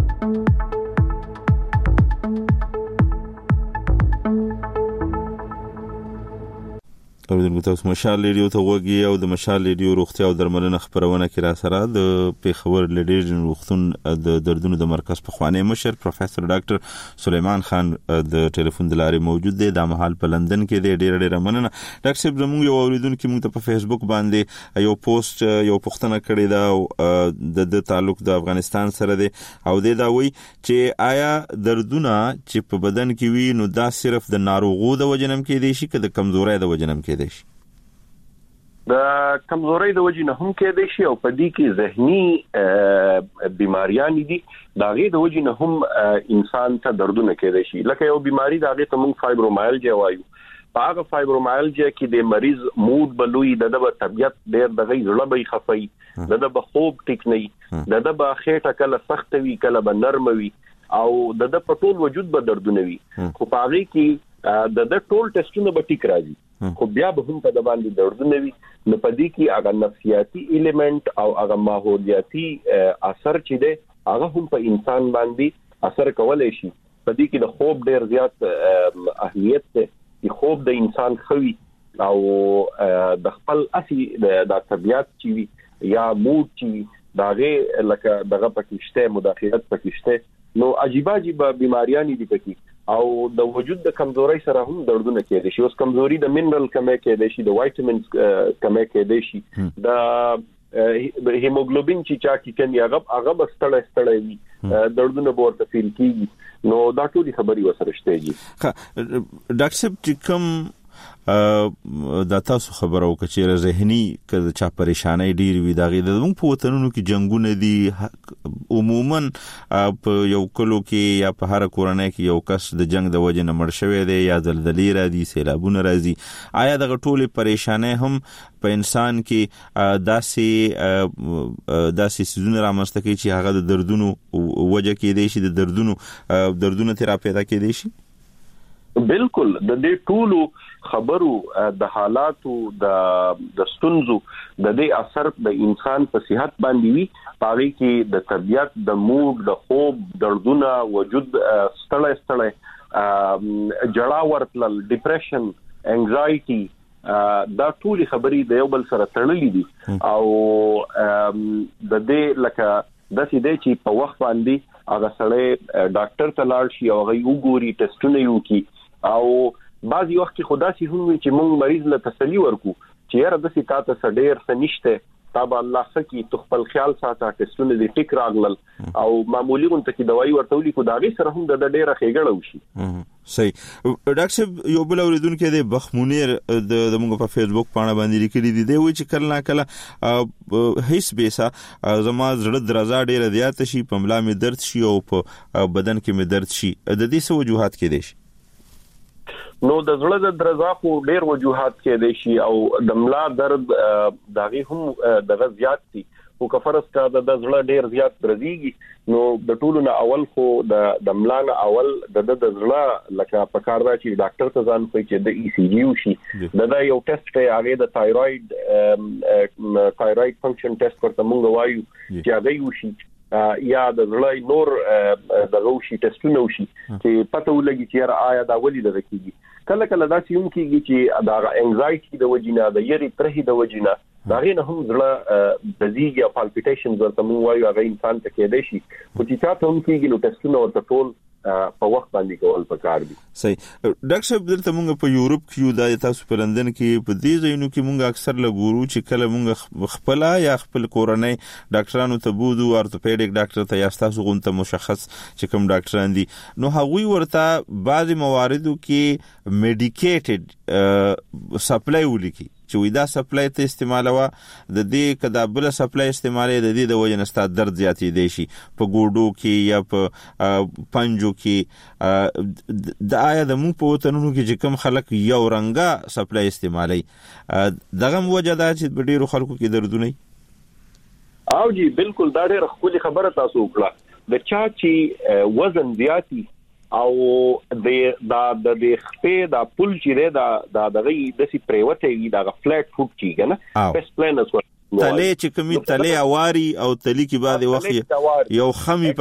اوریدونکو تاسو مشال ریډیو ته وګورئ او د مشال ریډیو روغتیا او درملنه خبرونه کې را سره د پیښور لیډر روغتون د دردونو د مرکز په خوانې مشر پروفیسور ډاکټر سلیمان خان د ټلیفون د لارې موجود دی د مهال په لندن کې دی ډېر مننه ډاکټر صاحب زموږ یو اوریدونکو موږ ته په فیسبوک باندې یو پوسټ یو پوښتنه کړې ده د تعلق د افغانستان سره دی او دا وایي چې آیا دردونه چې په بدن کې وي نو دا صرف د ناروغو د وجنم کې دي شي که د کمزورۍ د وجنم کې د کمزورۍ د وجې نه هم کېدای شي او په دې کې ذهني بیماریان دي دا غي د وجې نه هم انسان ته دردونه کېدای شي لکه یو بیماری دا غي ته موږ فایبرومایلجیا وایو په هغه فایبرومایلجیا کې د مریض مود بلوي د طبيعت ډېر د غي زړه به خفي د خوب ټیک نه د خېټه کله سخت وي کله به نرم وي او د پټول وجود به دردونه وي خو په هغه کې د ټول ټیسټونه به ټیک راځي خو بیا به هم په د باندې دردونه وي نو په دې کې هغه نفسیاتي الیمنت او هغه ماحولیاتي اثر چې دی هغه هم په انسان باندې اثر کولای شي په دې کې د خوب ډېر زیات اهمیت دی چې خوب د انسان خوي او د خپل اصلي د طبيعت چې وي یا مود چې داغه لکه دغه پکشته مداخلت پکشته نو عجیب بیماریاں دي پکې او د وجود د کمزوري سره هم دردونه کېدای شي اوس کمزوري د منرال کمه کېدای شي د وایټامینز کمه کېدای شي د هیموګلوبین چې چا کې کني هغه بستړی وي دردونه ورته فیل کیږي نو دا ټول خبري وسره شته دي ډاکټر صاحب چې کوم د تاسو خبرو کچې ذهني کله چا پریشانای ډیر وي دا غي د موږ په وطنونو کې جنگونه دي عموما په یو کلو کې یا په هر کورنۍ کې یو کس د جنگ د وجه نه مړ شوی دی یا زلزلې راځي سیلابونه راځي آیا د ټولې پریشانای هم په انسان کې داسې سيزونه رامنځته کوي چې هغه د دردونو وجه کې دی شي د دردونو تراپی دا کې دی شي بالکل د دې ټولو خبرو د حالاتو د ستونزو د دې اثر د انسان په صحت باندې وي پاره کې د طبيعت د موډ د خوب دردونه وجود ستړی جړا ورتل ډیپریشن انګزایټي دا ټولي خبرې د یو بل سره تړلې دي او د دې لکه د سې چې په وخت باندې هغه سره ډاکټر ته لاړ شي او هغه وګوري ټیسټونه یو کی او بعضی وخت کې خدا سي هم چې موږ مریض له تسلی ورکو چې یاره د سې تاسو ډېر سنشته تابع الله سکی تو خپل خیال ساته ټیسټونه دې ټیک راغلل او معمولی غونټه کې دوايي ورتولي کو داغي سره هم د ډېر خېګړو شي صحیح ډاکټر صاحب یو بل اوریدونکو د بخمونیر د موږ په فیسبوک باندې باندې لیکلي دي وی چې کله کله هیڅ بیسا زما زړه درزا ډېر زیات شي په ملا مې درد شي او په بدن کې مې درد شي د دې څه وجوهات کې دي نو د زړه د درزا خو ډېر وجوهات کې دي شي او د ملا درد داغي هم دغه زیات دي او کفرس کا د زړه ډېر زیات درځيږي نو د ټولو نه اول خو د ملا نه اول د زړه لکه په کار دا چې ډاکټر ته ځان کوي چې د ای سی جی وشي دا یو ټیسټ دی هغه د تایروید فنکشن ټیسټ ورته مونږ وایو چې هغه وشي یا د زړه نور د غوشي ټیسټونه وشي چې پته ولګي چې آیا دا ولې د کیږي کله کله دا سيوم کیږي چې دا انګزایټي د وجینا د یری ترهي د وجینا دا غینه هم زړه د زیګ یا پالپیټیشنز ورته مونږ وایو هغه انسان ته کېدای شي خو چې تاسو هم کیږي نو ټیسټونه ورته ټول په وخت باندې کول پکار دي صحیح ډاکټر صاحب دلته مونږ په یورپ کې د تاسو په لندن کې په دې ځایونو کې مونږ اکثر لګورو چې کله مونږ خپل یا خپل کورنۍ ډاکټرانو ته بودو ارتوپیډیک ډاکټر ته یا تاسو غونته مشخص چې کوم ډاکټران دي نو هغوی ورته بعضي مواردو کې میډیکیټډ سپلای ولیکي چې ودا سپلای ته استعمالوا د دې کدا بل سپلای استعمالې د دې د وجه نستا درد زیاتې دي شي په ګوډو کې یا په پنجو کې د آیا د مو په وطنونو کې چې کوم خلک یو رنګه سپلای استعمالي دغه وجه دا چې ډیرو خلکو کې دردونه او جی بالکل دا ډېر خولي خبره تاسو وکړه د چا چې وزن زیاتی او د خپې د پل چې د دغه د سی پریوته وي د فلټ فوټ چې کنه بیس پلانس تله چې کومي تله اواري او تلی کې بعد وخت یو خمي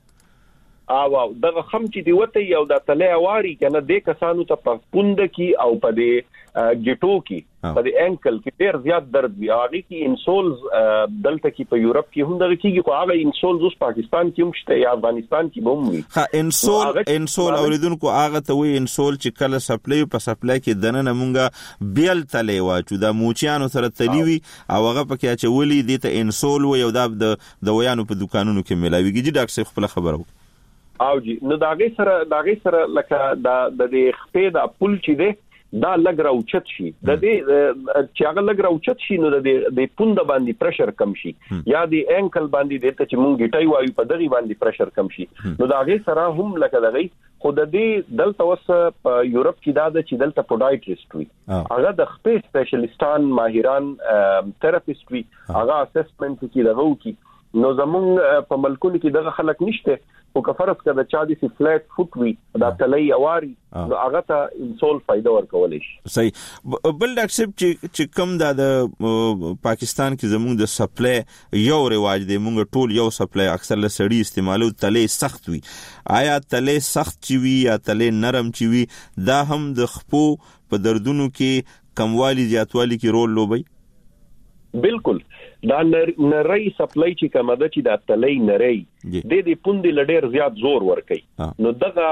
پکې او دغه خم چې دی وته یو د تله اواري کنه د کسانو ته په پوند کې او په د جټو کې په د انکل کې ډیر زیات درد وي هغه کې انسولز دلته کې په یورپ کې هم دغه کېږي خو هغه انسولز اوس پاکستان کې هم شته یا افغانستان کې هم وي ها انسول اوریدونکو هغه ته وي انسول چې کله سپلای په سپلای کې دنه مونږه بیل تلې واچو د موچیانو سره تلیوي او هغه پکې چې ولي د ته انسول و یو د ویانو په دکانونو کې ملاويږي چې ډاکټر خپل خبرو او جی نو داغه سره لکه د خپې د پل چې دی دا لګ راوچت شي د دې چې هغه لګ راوچت شي نو د پوند باندې پريشر کم شي یا د انکل باندې د ته چې مونږ ګټای وایو په دغه باندې پريشر کم شي نو دا غي سره هم لکه دغه خود دې دلته وس په یورپ کې دا د چې دلته پوډایټریست وي هغه د خپل سپیشلیستان ماهران تھراپیست وي هغه اسسمنت کې دغه وکي نو زمونږ په ملکونو کې دغه خلک نشته او کفرس کده چا دي فلټ فوټ وي دا تلای اواري نو هغه ته انسول فائدہ ورکول شي صحیح بل ډاکټر چې کوم د پاکستان کې زموږ د سپلای یو رواج دی مونږ ټول یو سپلای اکثر له سړی استعمالو تلای سخت وي آیا تلای سخت چي وي یا تلای نرم چي وي دا هم د خپو په دردونو کې کموالی زیاتوالی کې رول لوبي بالکل دا نری سپلای چې کومه ده چې د تلای نری د پوندې لډیر زیات زور ور کوي نو دغه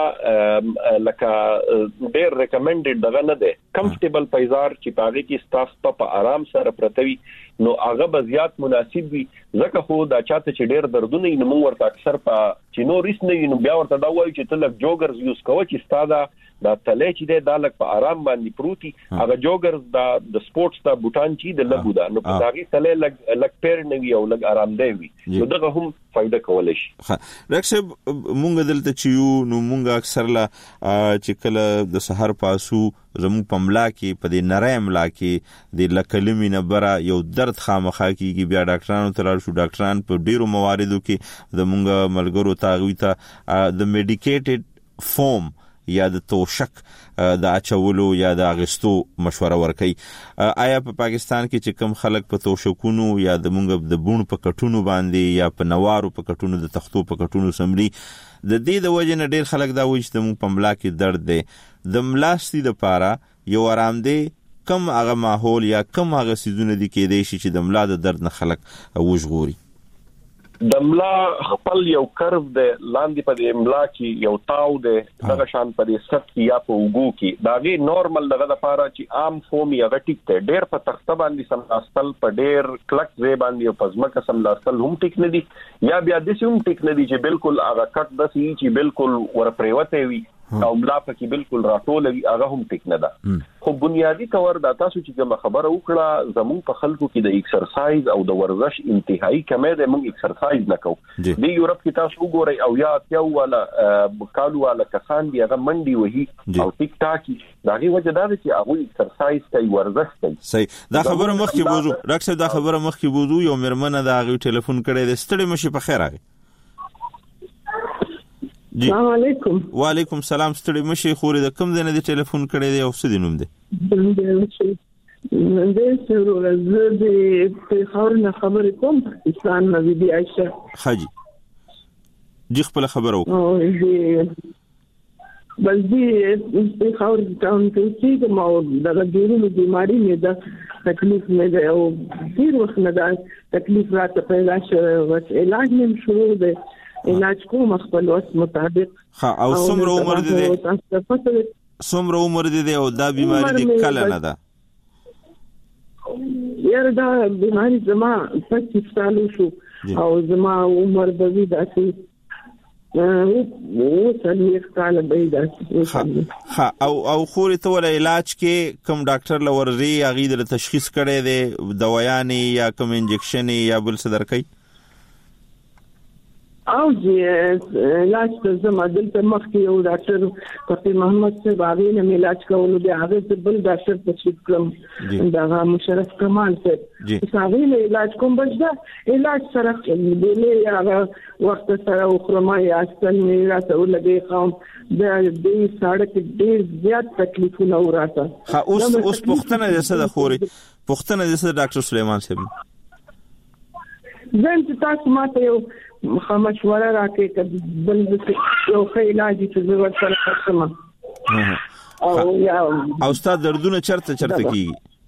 لکه ډیر ریکمندډ دغه نه ده کمفورټیبل پایزار چې پاره کې ستاسو په آرام سره پرتوي نو هغه به زیات مناسب وي ځکه خو دا چاته چې ډیر دردونه نو موږ ورته اکثر په چې نو ریس نه نو بیا ورته دا وایي چې تل جوګرز یوز کوو چې ستاده دا تلې چې دا لک په آرام باندې پروتي هغه جوګرز د سپورتس دا بوتان چې د لګو دا نو په هغه تلې لک پیر نوي او لک آرام دی وي نو دغه هم فائدہ کولای شي. ډاکټر صاحب مونږ دلته چې یو نو مونږ اکثر لا چې کله د سحر پاسو زموږ پملا کې په دې نری املا کې د لکلمې نه بره یو درد خامخا کیږي بیا ډاکټرانو ته لاړ شو ډاکټران په ډیرو مواردو کې د مونږ ملګرو تاغوي ته د میډیکیټډ فوم یا د توشک د اچولو یا د اغستو مشوره ورکي. آیا په پاکستان کې چې کم خلک په توشکونو یا د مونږ د بون په کټونو باندې یا په نوارو په کټونو د تختو په کټونو سمري د دې د وجه نه ډیر خلک دا وایي چې د مونږ پملا کې درد دی د ملاستی د پاره یو آرام دی کم هغه ماحول یا کم هغه سيزونه دي کې دی چې د ملا د درد نه خلک وژغوري. د ملا خپل یو کرف د لاندې په د املا کې یو تاو د دغه شان په د سب کې یا په وګو کې دا غي نورمال دغه لپاره چې عام فوم یا غټیک ته ډېر په تخته باندې سملاستل په ډېر کلک ځای باندې په ځمکه سملاستل هم ټیک نه دي یا بیا د سیم ټیک نه دي چې بالکل هغه کټ د سي چې بالکل ور پریوته وي او ملا پکې بالکل راټول وي هغه هم ټیک نه ده. خو بنیادی تور د تاسو چې کوم خبره وکړه زمون په خلکو کې د ایکسرسایز او د ورزش انتهایی کمه ده موږ ایکسرسایز نکو د یورپ کې تاسو وګورئ او یا تیو ولا بکالو ولا کسان دی هغه منډي وهي او ټیک ټاک داغي وجه دا چې هغه ایکسرسایز کوي ورزش کوي. صحیح دا خبره مخکې بوزو ډاکټر دا خبره مخکې بوزو یو مرمنه دا هغه ټلیفون کړي د ستړي مشي په خیر راغی. السلام علیکم. وعلیکم السلام. ستړي مشي خوري د کوم ځای نه دی ټلیفون کړی دی او څه دی نوم دی؟ د سرور د پیښور نه خبرې کوم پاکستان نه بي عائشہ حاجی جی خپل خبر او بل دي پیښور ټاون کې چې ما د ګورو بیماری نه ده تکلیف نه ده او ډیر وخت نه ده تکلیف راته پیدا شوه علاج نه شروع ده علاج کوم خپل وس مطابق. او څومره عمر دي څومره عمر دي او دا بیماری دي کله نه ده؟ یاره دا بیماری زما 25 سال شو او زما عمر به وي داسې او څلور کال به داسې. او خوري ته ول علاج کې کوم ډاکټر لورزي هغه د تشخیص کړي دي دوايانې یا کوم انجکشن یا بل څه درکې؟ او علاج ته زما دلته مخکې یو ډاکټر فقیر محمد صاحب هغه نه علاج کولو بیا هغه بل ډاکټر تشریف کړم دا مشرف کمال صاحب هغه نه علاج کوم بس دا علاج سره دلې هغه وخت سره خرما یا اصل نه راته ولګي قوم د دې ساړه کې ډېر زیات تکلیفونه وراته. اوس پختنه د څه د خوري پختنه د څه ډاکټر سليمان صاحب زين تاسو ماته یو مشوره راکې چې بل یو علاج چې ضرورت سره خصمه او یا او استاد دردونه چرته کیږي؟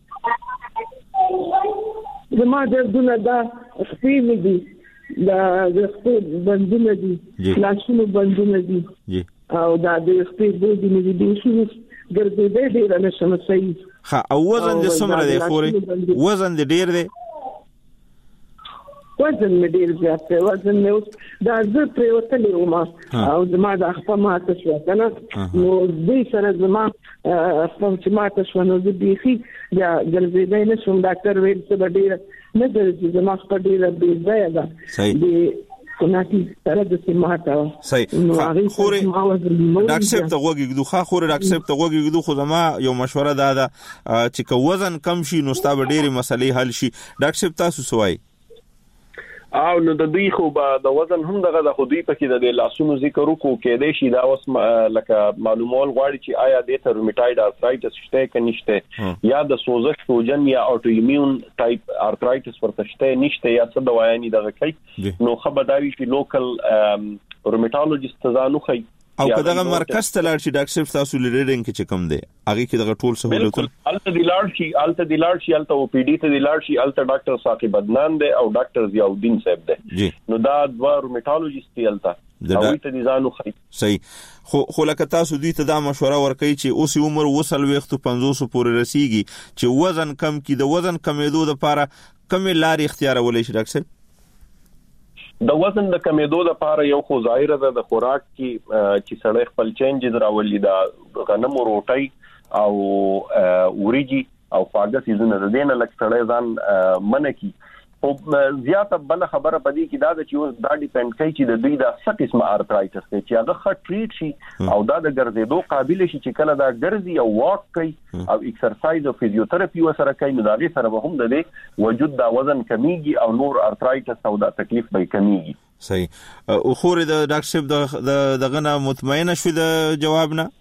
زما دردونه دا خپل دي دا خپل بندونه دي لاسونو بندونه دي او دا د خپل بودی نه دي شو ګرځېدې ډېر نه شم صحیح. او وزن د څومره دی خوري؟ وزن د ډېر دی؟ وزن مې ډېر زیات دی. وزن مې اوس دا زه پرېوتلی وم او زما د خپه ماته شوه که نه نو دې سره زما خپه چې ماته شوه نو زه بیخي بیا ګرځېدی نه شوم. ډاکټر ویل څه به ډېره نه ګرځي زما خپه ډېره بې ځایه ده د کناټي سره د ماته وه. صحیح خوري ډاکټر صاحب ته غوږ ږدو خوري ډاکټر صاحب ته غوږ ږدو خو زما یو مشوره دا ده چې که وزن کم شي نو ستا به ډېرې مسلې حل شي. ډاکټر صاحب تاسو څه وایي؟ او نو د دوی خو د وزن هم دغه د خو دوی پکې د لاسونو ذکر وکړو کې دی شي دا اوس لکه معلومول غواړي چې آیا د روماتويډ ارثرایټس شته کې نشته یا د سوزش سوجن یا اوټو ایمیون ټایپ ارثرایټس ورته شته نشته یا څه دوايانې دغه کوي نو خبرداري چې لوکل روماتولوژیست ځانو خي او کداغه مرکز ته لاړ شي ډاکټر صاحب تاسو لریډینګ کې کوم دی هغه کې دغه ټول سہولتونه الته دی لاړ شي الته او پی ډی ته دی لاړ شي الته ډاکټر ثاقب عدنان دی او ډاکټر ضیاءالدین صاحب دی نو دا دوه روماتولوژیست دی الته او ته دي ځانو خي. صحیح خو لکه تاسو دوی ته دا مشوره ورکړي چې اوس عمر وصل وخت 500 پورې رسیږي چې وزن کم کی د وزن کمیدو لپاره کومه لارې اختیارولې شي ډاکټر صاحب؟ د وزن د کمیدو لپاره یو خو ظاهره ده د خوراک چې سړی خپل چینجز راولي د غنمو روټي او وریجی او خواږه سيزونه د دینه لکه سړی ځان منکی او زیاته بل خبره پدې کې دا چې اوس دا ډیپند کوي چې د دوی د څه قسمه ارترایټس دی چې هغه ښه ټریټ شي او دا د ګرځېدو قابل شي چې کله دا ګرځي او واک کوي او ایکسرسایز او فزیوتراپي وسره کوي نو دا غي سره هم د دې وجود دا وزن کمیږي او نور ارترایټس او دا تکلیف به کمیږي. صحیح. او خو د ډاکټر صاحب دغه نه مطمئنه شو د جواب نه؟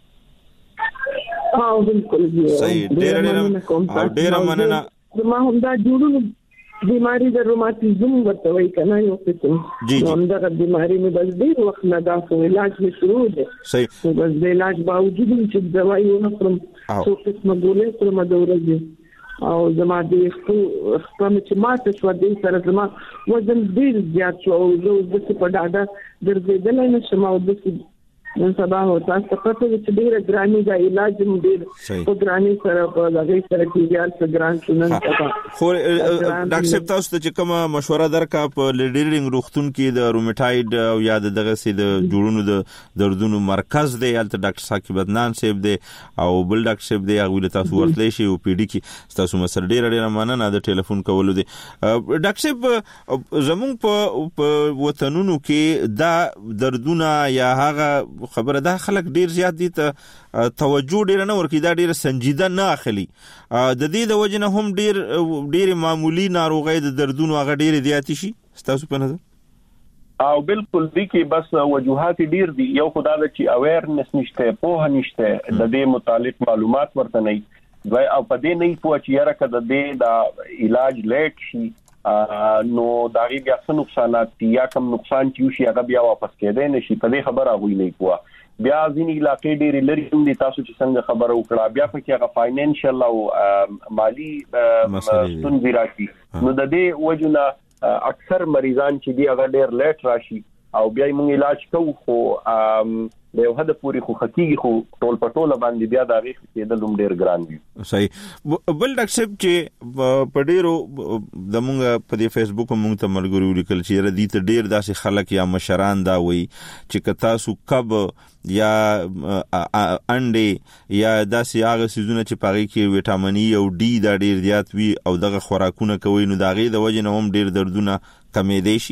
بالکل صحیح. ډېر مننه. ما هم دا جوړو بیماری د روماتیزم ورته وایي کنه یو قسم نو دا بیماری مې بس ډیر وخت نه دا خو علاج مې شروع دی. صحیح. بس د علاج باوجود چې دوايونه خورم څو قسمه ګولې خورم د ورځې او زما د خپل چې ماته شو د سره زما وزن ډیر زیات شو او زه د په ډاډه درځېدل نه شم او د نن سبا هو تاسو ته چې ډیر ګرانی دا علاج هم ډیر په ګرانی سره په لګي سره کېږي چې ګران شنن سبا. خو ډاکټر صاحب تاسو ته چې کومه مشوره درکا په لیډرینګ روختون کې د روماتایډ او یا دغه سي د جوړونو د دردونو مرکز دی البته ډاکټر ثاقب عدنان صاحب دی او بل ډاکټر صاحب دی هغه له تاسو ورتلې شي او پی ډی کې تاسو مسر ډیر مننه د ټلیفون کولو دی. ډاکټر صاحب زموږ په وطنونو کې دا دردونه یا هغه خبره ده خلک ډیر زیات دي ته توجه ډیر نه ورکړي دا ډیر سنجیده نه اخلي د دې د وجنه هم ډیر معمولی ناروغي د دردونو هغه ډیر زیات شي تاسو په نظر او بالکل دي کې بس وجوهات ډیر دي یو خدای د چې اویرنس نشته په نشته د دې متعلق معلومات ورته نه وي او په دې نه پوه چې یاره کده دې د علاج لیټ شي نو دا غي بیا څه نقصانات یا کم نقصان چې شي هغه بیا واپس کېدای نشي په دې خبره غوي نه پوه بیا ځینې علاقې ډېر لري هم دي تاسو چې څنګه خبره وکړه بیا په کې هغه فاینانشل او مالی ستونزې راشي نو د دې وجنه اکثر مریضان چې دی هغه ډېر لیټ راشي او بیا موږ علاج کوو خو د یو هدا پوری خو حقيقي خو ټول پټول باندې بیا دا غي کېدل هم ډېر ګران دي. صحیح. بل ډاکټر صاحب چې په ډېرو د موږ په دې فیسبوک موږ ته ملګرو لیکل چې ردی ته ډېر داسې خلک یا مشران دا وایي چې کتا سو کب یا انډي یا داسې هغه سيزونه چې پاره کې وټامین ای او ډي دا ډېر زیات وي او دغه خوراکونه کوي نو دا غي د وجه نه هم ډېر دردونه کمې دي شي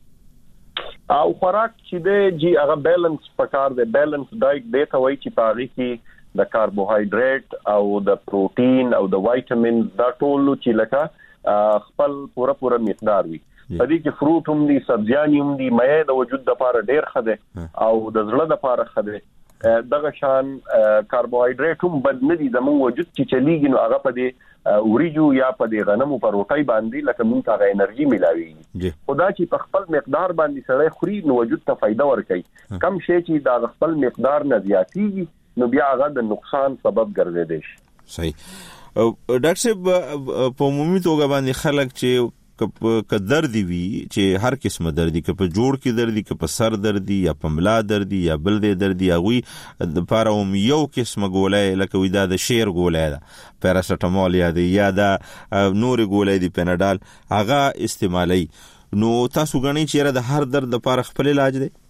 او خوراک چې دی جی هغه بیلانس پکار دی بیلانس ډایټ دی ته وایي چې پاره کې د کاربوهایډریټ او د پروتین او د وایټامین دا ټول چې لکه خپل پوره مقدار وي په دې کې فروټ هم دي سبزیان هم دي مې د وجود لپاره ډېر خده او د زړه لپاره خده دغه شان کاربوهایډریټ هم بد نه دي زموږ وجود چې چلیږي نو هغه په دې وریجو یا په دې غنمو پر روټي باندې لکه موږ هغه انرژي ملاوي خدا چې په خپل مقدار باندې سړی خوري نو وجود ته فائدہ ورکړي کم شي چې دا خپل مقدار نه زیاتیږي نو بیا هغه د نقصان سبب ګرځي دي. صحیح. ډاکټر صاحب په عمومي توګه باندې خلک چې که درد وي چې هر قسمه درد دي که په جوړ کې درد دي که په سر درد دي یا په ملا درد دي یا بل دې درد دي هغه د لپاره یو قسمه ګولای لکه ودا د شیر ګولای ده پیراسټامول یا دا نور ګولای دي پناډال هغه استعمالي نو تاسو غنئ چې د هر درد لپاره خپل علاج دی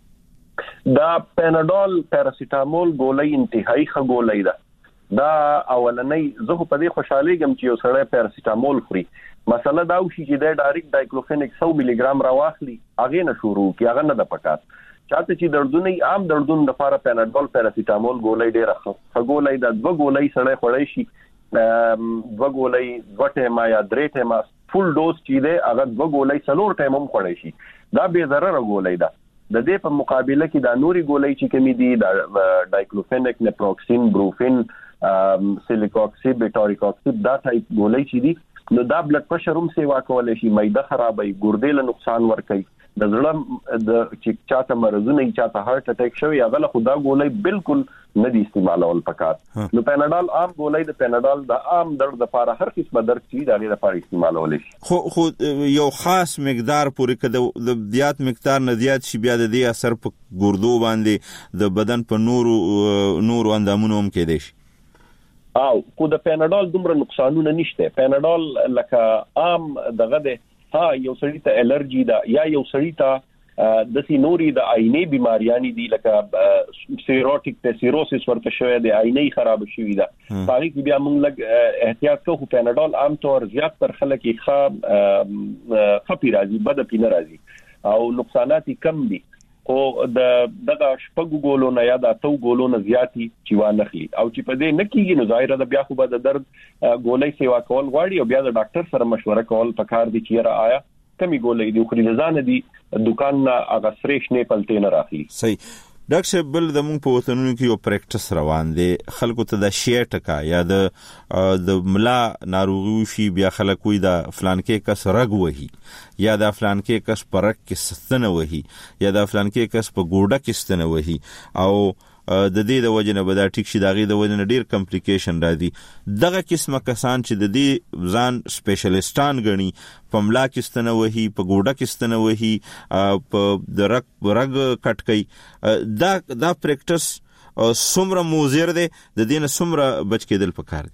دا پناډال پیراسټامول ګولای انتهایی ښه ګولای ده دا اولنۍ زه په دې خوشاله یم چې یو سړی پیراسټامول خوري مسله دا وشي چې د ډایرکټ ډایکلوفینیک 100 ملي ګرام راواخلي هغه نه شروع کی هغه نه د پکات چاته چې دردونه عام دردونه لپاره پناډول پیراسټامول ګولای ډیره ښه ګولای د 2 ګولای سره خړای شي 2 ګولای 2 ټیما یا 3 ټیما فول ډوز چې دی هغه 2 ګولای 4 ټیم هم خړای شي دا به ضرر ګولای ده د دې په مقابله کې دا نوري ګولای چې کمی دي د ډایکلوفینیک نپروکسین بروفین سیلیکوکسib بیټاریکوکسib دا ټایپ ګولای چې دي نو دا بلډ پريشر هم سیوا کولای شي معده خرابوي ګردې له نقصان ورکوي د زړه د چې چاته مرزونه چاته هارت اٹیک شوی هغه خدا ګولای بالکل نه دي استعمالول پکار نو پناډال عام ګولای د پناډال د عام درد لپاره هر قسمه درد چې د لپاره استعمالول شي خو یو خاص مقدار پورې کده د زیات مقدار نه زیات شي بیا د دې اثر په ګردو باندې د بدن په نورو اندامونو هم کېدای شي او کو د پناډال دومره نقصانونه نشته پناډال لکه عام دغه د ها یو سړی ته الرجی ده یا یو سړی ته د سینوري د عینې بیماریانی دي لکه سیروټیک ته سیروسس ورته شوی دی عینې خراب شوی ده باقي کې بیا موږ لګ احتیاط کوو پیناډول عام طور زیات تر خلک یې خپي راځي بد پینه راځي او نقصانات کم دي او دغه شپږ ګولو نه یا د 8 ګولو نه زیاتی چې وانخلي او چې په دې نکیږي نو ظاهر ده بیا خو به د درد ګولۍ سیوا کول غواړي او بیا د ډاکټر سره مشوره کول پکار دي چې را آیا کمی ګولې دی خو لزان دي دکان نه هغه فریش نه پلته نه راخلي صحیح ډاکټر بل د مونږ په وطنونو کې یو پریکټس روان دي خلکو ته د شی ټکا یا د ملا ناروغي شي بیا خلک وي د فلان کې کس رګ وهي یا د فلان کې کس پرک کې ستنه وهي یا د فلان کې کس په ګوډه کې ستنه وهي او د دې د وجه نه به دا ټیک شي دغه د وجه نه ډیر کمپلیکیشن راځي دغه قسمه کسان چې د دې ځان سپیشلیستان غني په ملا کې ستنه وهي په ګوډه کې ستنه وهي په د رګ کټ کوي دا پریکټس څومره موزر دی د دې نه څومره بچ کېدل پکار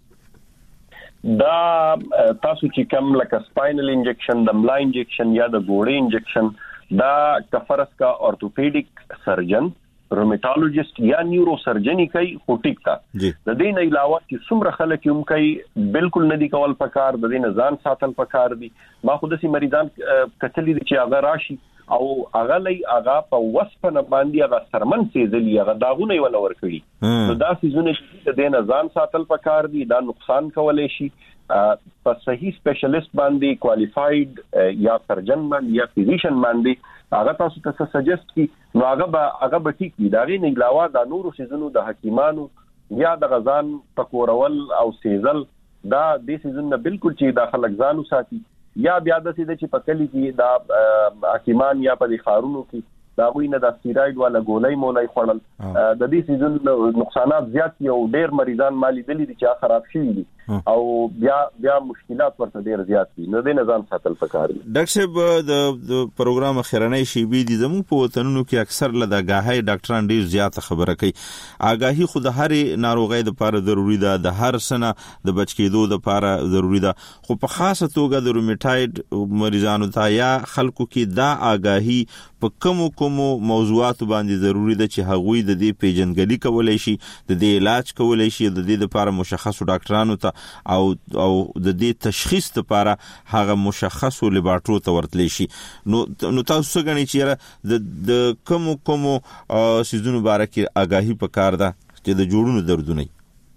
دي دا تاسو چې کوم لکه سپاینل انجکشن د ملا انجکشن یا د ګوډې انجکشن دا کفرس کا اورتوپیډیک سرجن روماتولوژیست یا نیورو سرجنی کوي خو ټیک تا د دې نه علاوه چې څومره خلک هم کوي بالکل نه دي کول پکار د دې نه ځان ساتل پکار دي ما خود سي مریضان کتلې دي چې هغه راشي او هغه لې هغه په وسپنه باندې هغه سرمن سيزلي هغه داغونه ولا ور کړی نو دا سيزونه چې د دې نه ځان ساتل پکار دي دا نقصان کولای شي په صحیح سپیشلیست باندې کوالیفاید یا سرجن باندې یا فزیشن باندې هغه تاسو ته سجست کی نو هغه به ټیک وي دا غي نه علاوه د نورو سيزونو د حکیمانو یا د غزان پکورول او سیزل دا د سيزونه بالکل چې د خلک ځانو ساتي یا بیا د سيده چې پکلي کې د حکیمان یا په خارونو کې دا وینه د سټیراید والا ګولۍ مولای خړل د دې سيزون نقصانات زیات یو ډیر مریضان مالی دي چې خراب شي دي او بیا مشکلات ورته ډیر زیات دي نو د نظام ساتل پکار دي ډاکټر صاحب د پروګرام اخرنۍ شی بي دي زموږ په وطنونو کې اکثر له غاهي ډاکټران ډیر زیات خبره کوي آگاهي خود هر ناروغي د لپاره ضروری ده د هر سنه د بچ کېدو د لپاره ضروری ده خو په خاصه توګه د روماتاید مریضانو ته یا خلکو کې دا آگاهي په کومو موضوعات باندې ضروری ده چې هغوی د دې پیژنګلي کولای شي د دې علاج کولای شي د دې لپاره مشخص ډاکټرانو ته او د دې تشخیص لپاره هغه مشخص لیبارټوري ته ورتلی شي نو تاسو غنی چې د کومو سيزونو باره کې آگاهي پکار ده چې د جوړونو دردونه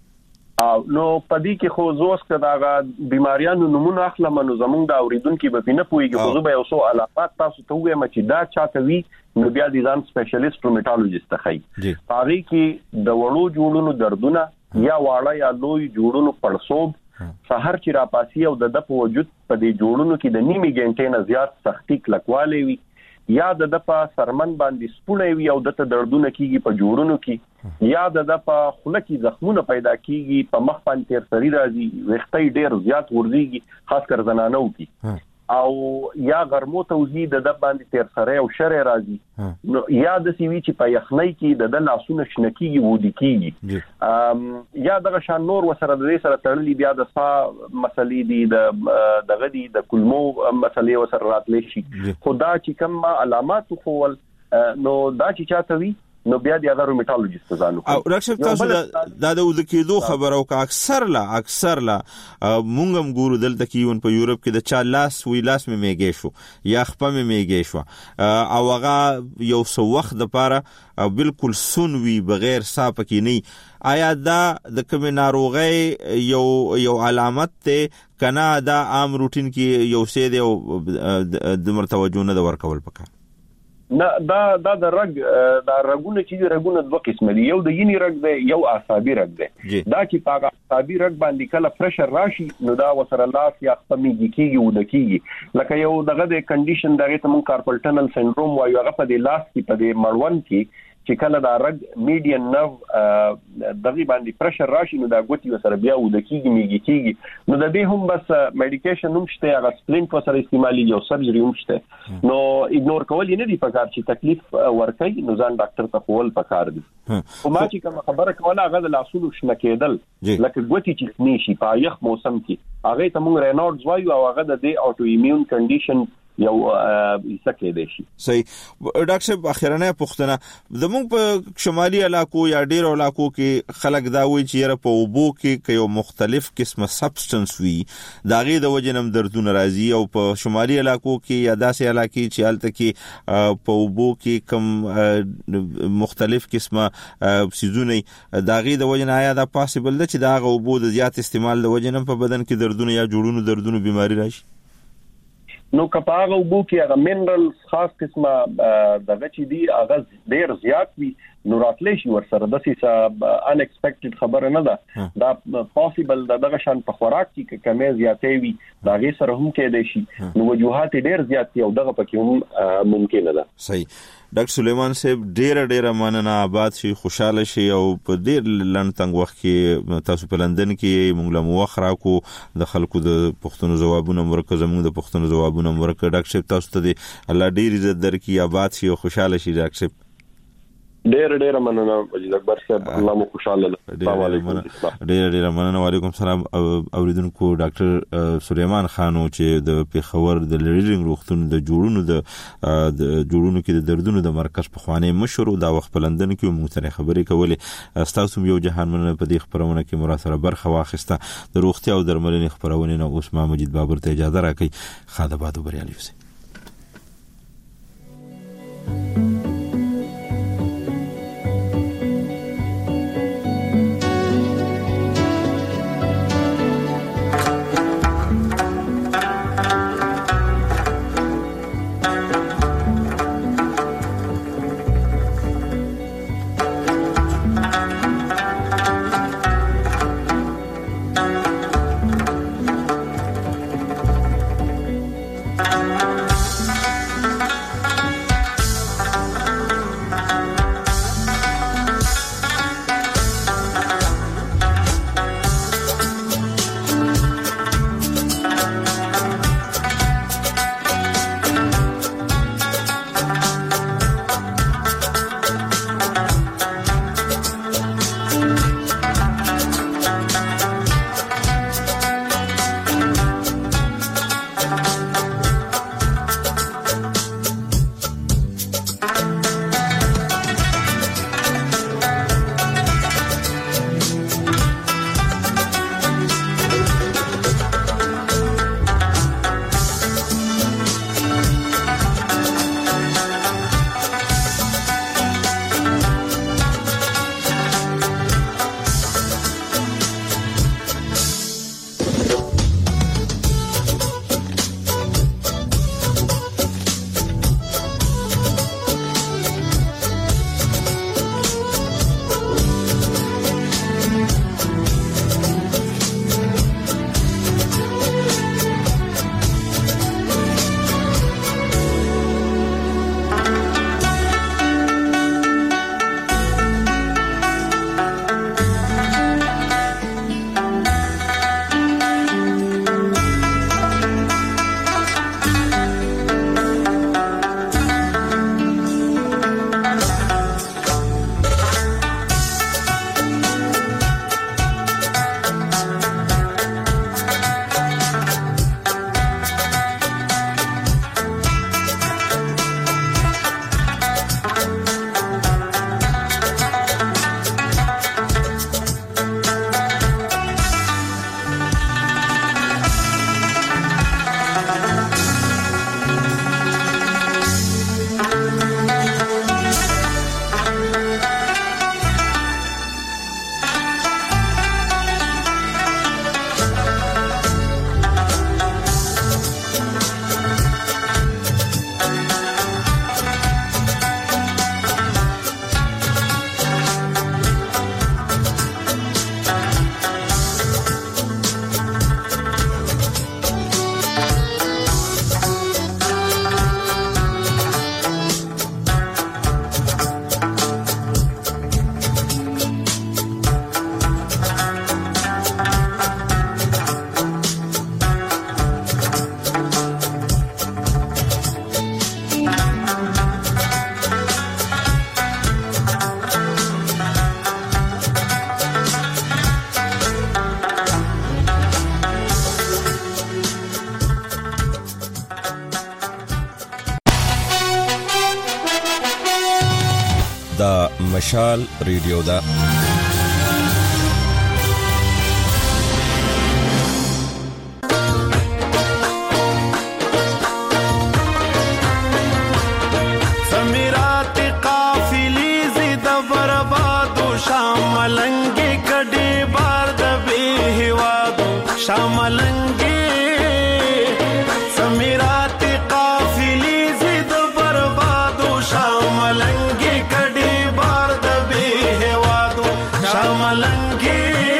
نو پدې کې خو زوس کداغه بیماریانو نمونه اخلم نو زمونږ د اوریدونکو به پینه پويږي خو به اوسو علامات تاسو ته وایم چې دا چاته وی نو بیا د ځان سپیشلیست روماتولوژیست ته خي هغه کې د وړو جوړونو دردونه یا واړه یا لوی جوړونو پړسوب سحر چې را پاسي او د په وجود په دې جوړونو کې د نیمه غنټې نه زیات سختي کلکواله وي یا د په سرمن باندې سپونه وي او د دردونه کیږي په جوړونو کې یا د په خوله کې زخمونه پیدا کیږي په مخ باندې تیر سری راځي وختي ډیر زیات ورځيږي خاص کر زنانو کې او یا غرمو توزیع د باندې تیر سره او شر راځي نو یا د سیوی چې په یخنۍ کې د لاسونو شنکیږي ودی کیږي یا د شان نور وسره د دې سره تړلې بیا د سا مسلې دي د غدي د کلمو مسلې وسره راتلی شي خدا چې کوم علامات خول نو دا چې چاته وي نو بیا د روماتولوژیست ځانو او ډاکټر تاسو دا د ودکېدو خبرو کا اکثر لا مونږ هم ګورو دلته کې په یورپ کې د چا لاس مې میږي شو یا خپه مې میږي شو او هغه یو څو وخت د پاره بالکل سنوي بغیر صاحب کې نه آیا دا د کوم ناروغي یو علامت ته کنا دا عام روټین کې یو څه دی د مرتوجو نه ورکول پکار نه دا د رګونه چې رګونه دوه قسم دي یو د یینی رګ دی یو اعصابي رګ دی دا چې په اعصابي رګ باندې کله پرشر راشي نو دا وسره لاس یا خپميږي کیږي ودکیږي لکه یو دغه د کنډیشن دغه ته مون کارپل ټنل سندروم وایو هغه په د لاس کې په د مړون کې چې کله دا رګ میډین نرو دغه باندې پرشر راشي نو دا ګوتی وسره بیا ود کیږي نو د دې هم بس میډیکیشن هم شته هغه سپلینټ وسره استعمالي او سرجری هم شته نو اګنور کول نه دی پکار چې تکلیف ورکړي نو ځان ډاکټر ته خول پکار دي او ما چې کوم خبره کوله هغه د لاسونو شنه کېدل لکه ګوتی چې نشي په یخ موسم کې هغه ته موږ رینارډز وایو او هغه د اټو ایمیون کنډیشن یو سکه دی شي. صحیح ډاکټر صاحب اخیرنه پوښتنه زموږ په شمالي علاقو یا ډیرو علاقو کې خلک دا وایي چې یره په اوبو کې یو مختلف قسمه سبسټنس وي داغه د وجنم دردونه راځي او په شمالي علاقو کې یا داسې علاقې چې حالت کې په اوبو کې کم مختلف قسمه سيزونه داغه د وجنه آیا دا پاسبل ده چې داغه اوبو د زیات استعمال د وجنم په بدن کې دردونه یا جوړونو دردونو بيماري راشي نو کپاغه وبو کې هغه منرالز خاص قسمه دغه چې دی هغه ډیر زیات وي نو راتلی شي ورسره د څه ان ایکسپیکټډ خبره نه ده دا پوسیبل دغه شان په خوراک کې کمه زیاتې وي دا غي سره هم کېدای شي نو وجوهات ډیر زیات دي او دغه پکې هم ممکن ده. صحیح ډاکټر سلیمان صاحب ډیر مننه آباد شي خوشاله شي او په ډیر لنډ تنګ وخت کې تاسو په لندن کې موږ له موخ راکو د خلکو د پښتنو جوابونه مرکز موږ د پښتنو جوابونه مرکز ډاکټر صاحب تاسو ته الله ډیر عزت درکړي آباد شي او خوشاله شي ډاکټر صاحب ډیر مننه وجید اکبر صاحب الله مو خوشاله السلام علیکم ډیر مننه وعلیکم السلام اوریدونکو ډاکټر سلیمان خانو چې د پیښور د لریډینګ روغتون د جوړونو کې د دردونو د مرکز په خوانې مشر دا وخت په لندن کې موږ سره خبرې کولې تاسو یو جهان مننه په دې خبرونه کې مراسله برخه واخیسته د روغتیا او درملنې خبرونه نو اوس ما مجید بابر ته اجازه راکړي خاله بادو بریالي اوسئ. مشال ریډیو دا سمیرات قافلی زید بربادو شاملنگی کډی بار د به هوادو شاملنگی سمیرات قافلی زید بربادو شاملنگی کډی بار د به هوادو شاملنگی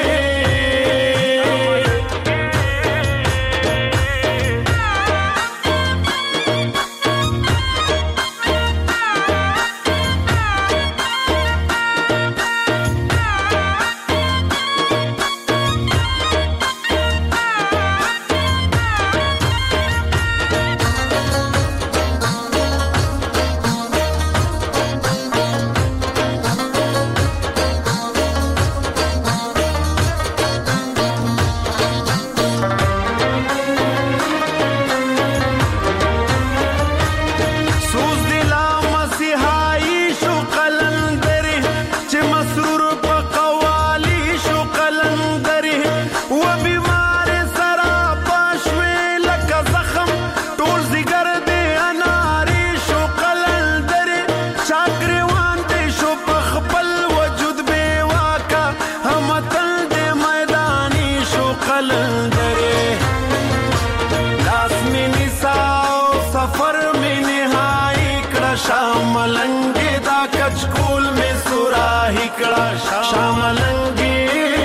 شاملنگی دا کچکول میں سوراہی کڑا شاملنگی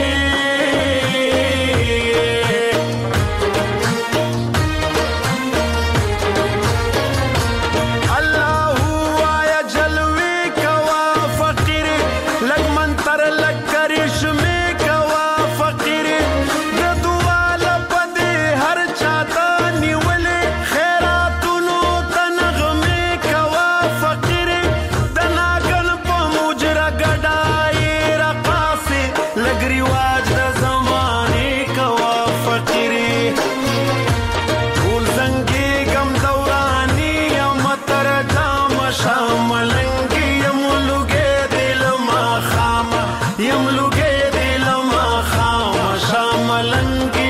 اللہ آیا جلوے کوا فقیر لگ منتر لگ کرش میں کوا فقیر دعا لپدے ہر چاہتا نیولے خیراتونو تنغمے کوا فقیر دناگن پا مجرہ گڑائی رقاسی لگ رواج دا زمانے کوا فقیری پھول زنگی گم دورانی یم ترجام شاملنگی یم لگے دل ما خام یم لگے دل ما خام شاملنگی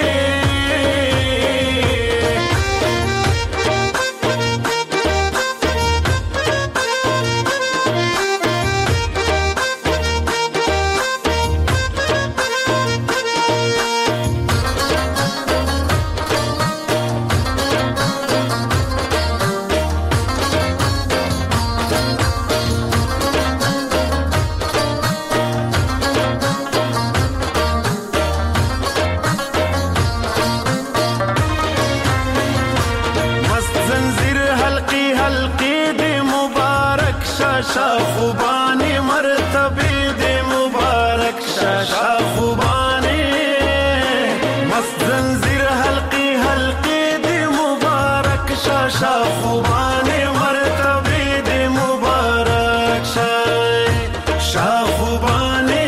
मस्त जंजीर हल्की हल्की दे मुबारक शाशा खुबानी मरतबे दे मुबारक शाशा खुबानी मस्त जंजीर हल्की हल्की दे मुबारक शाशा खुबानी मरतबे दे मुबारक शाशा खुबानी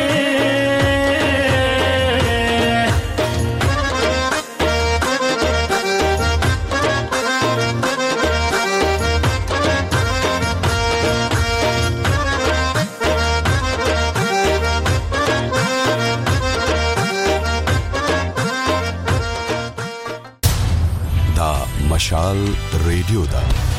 دا مشال ریډیو دا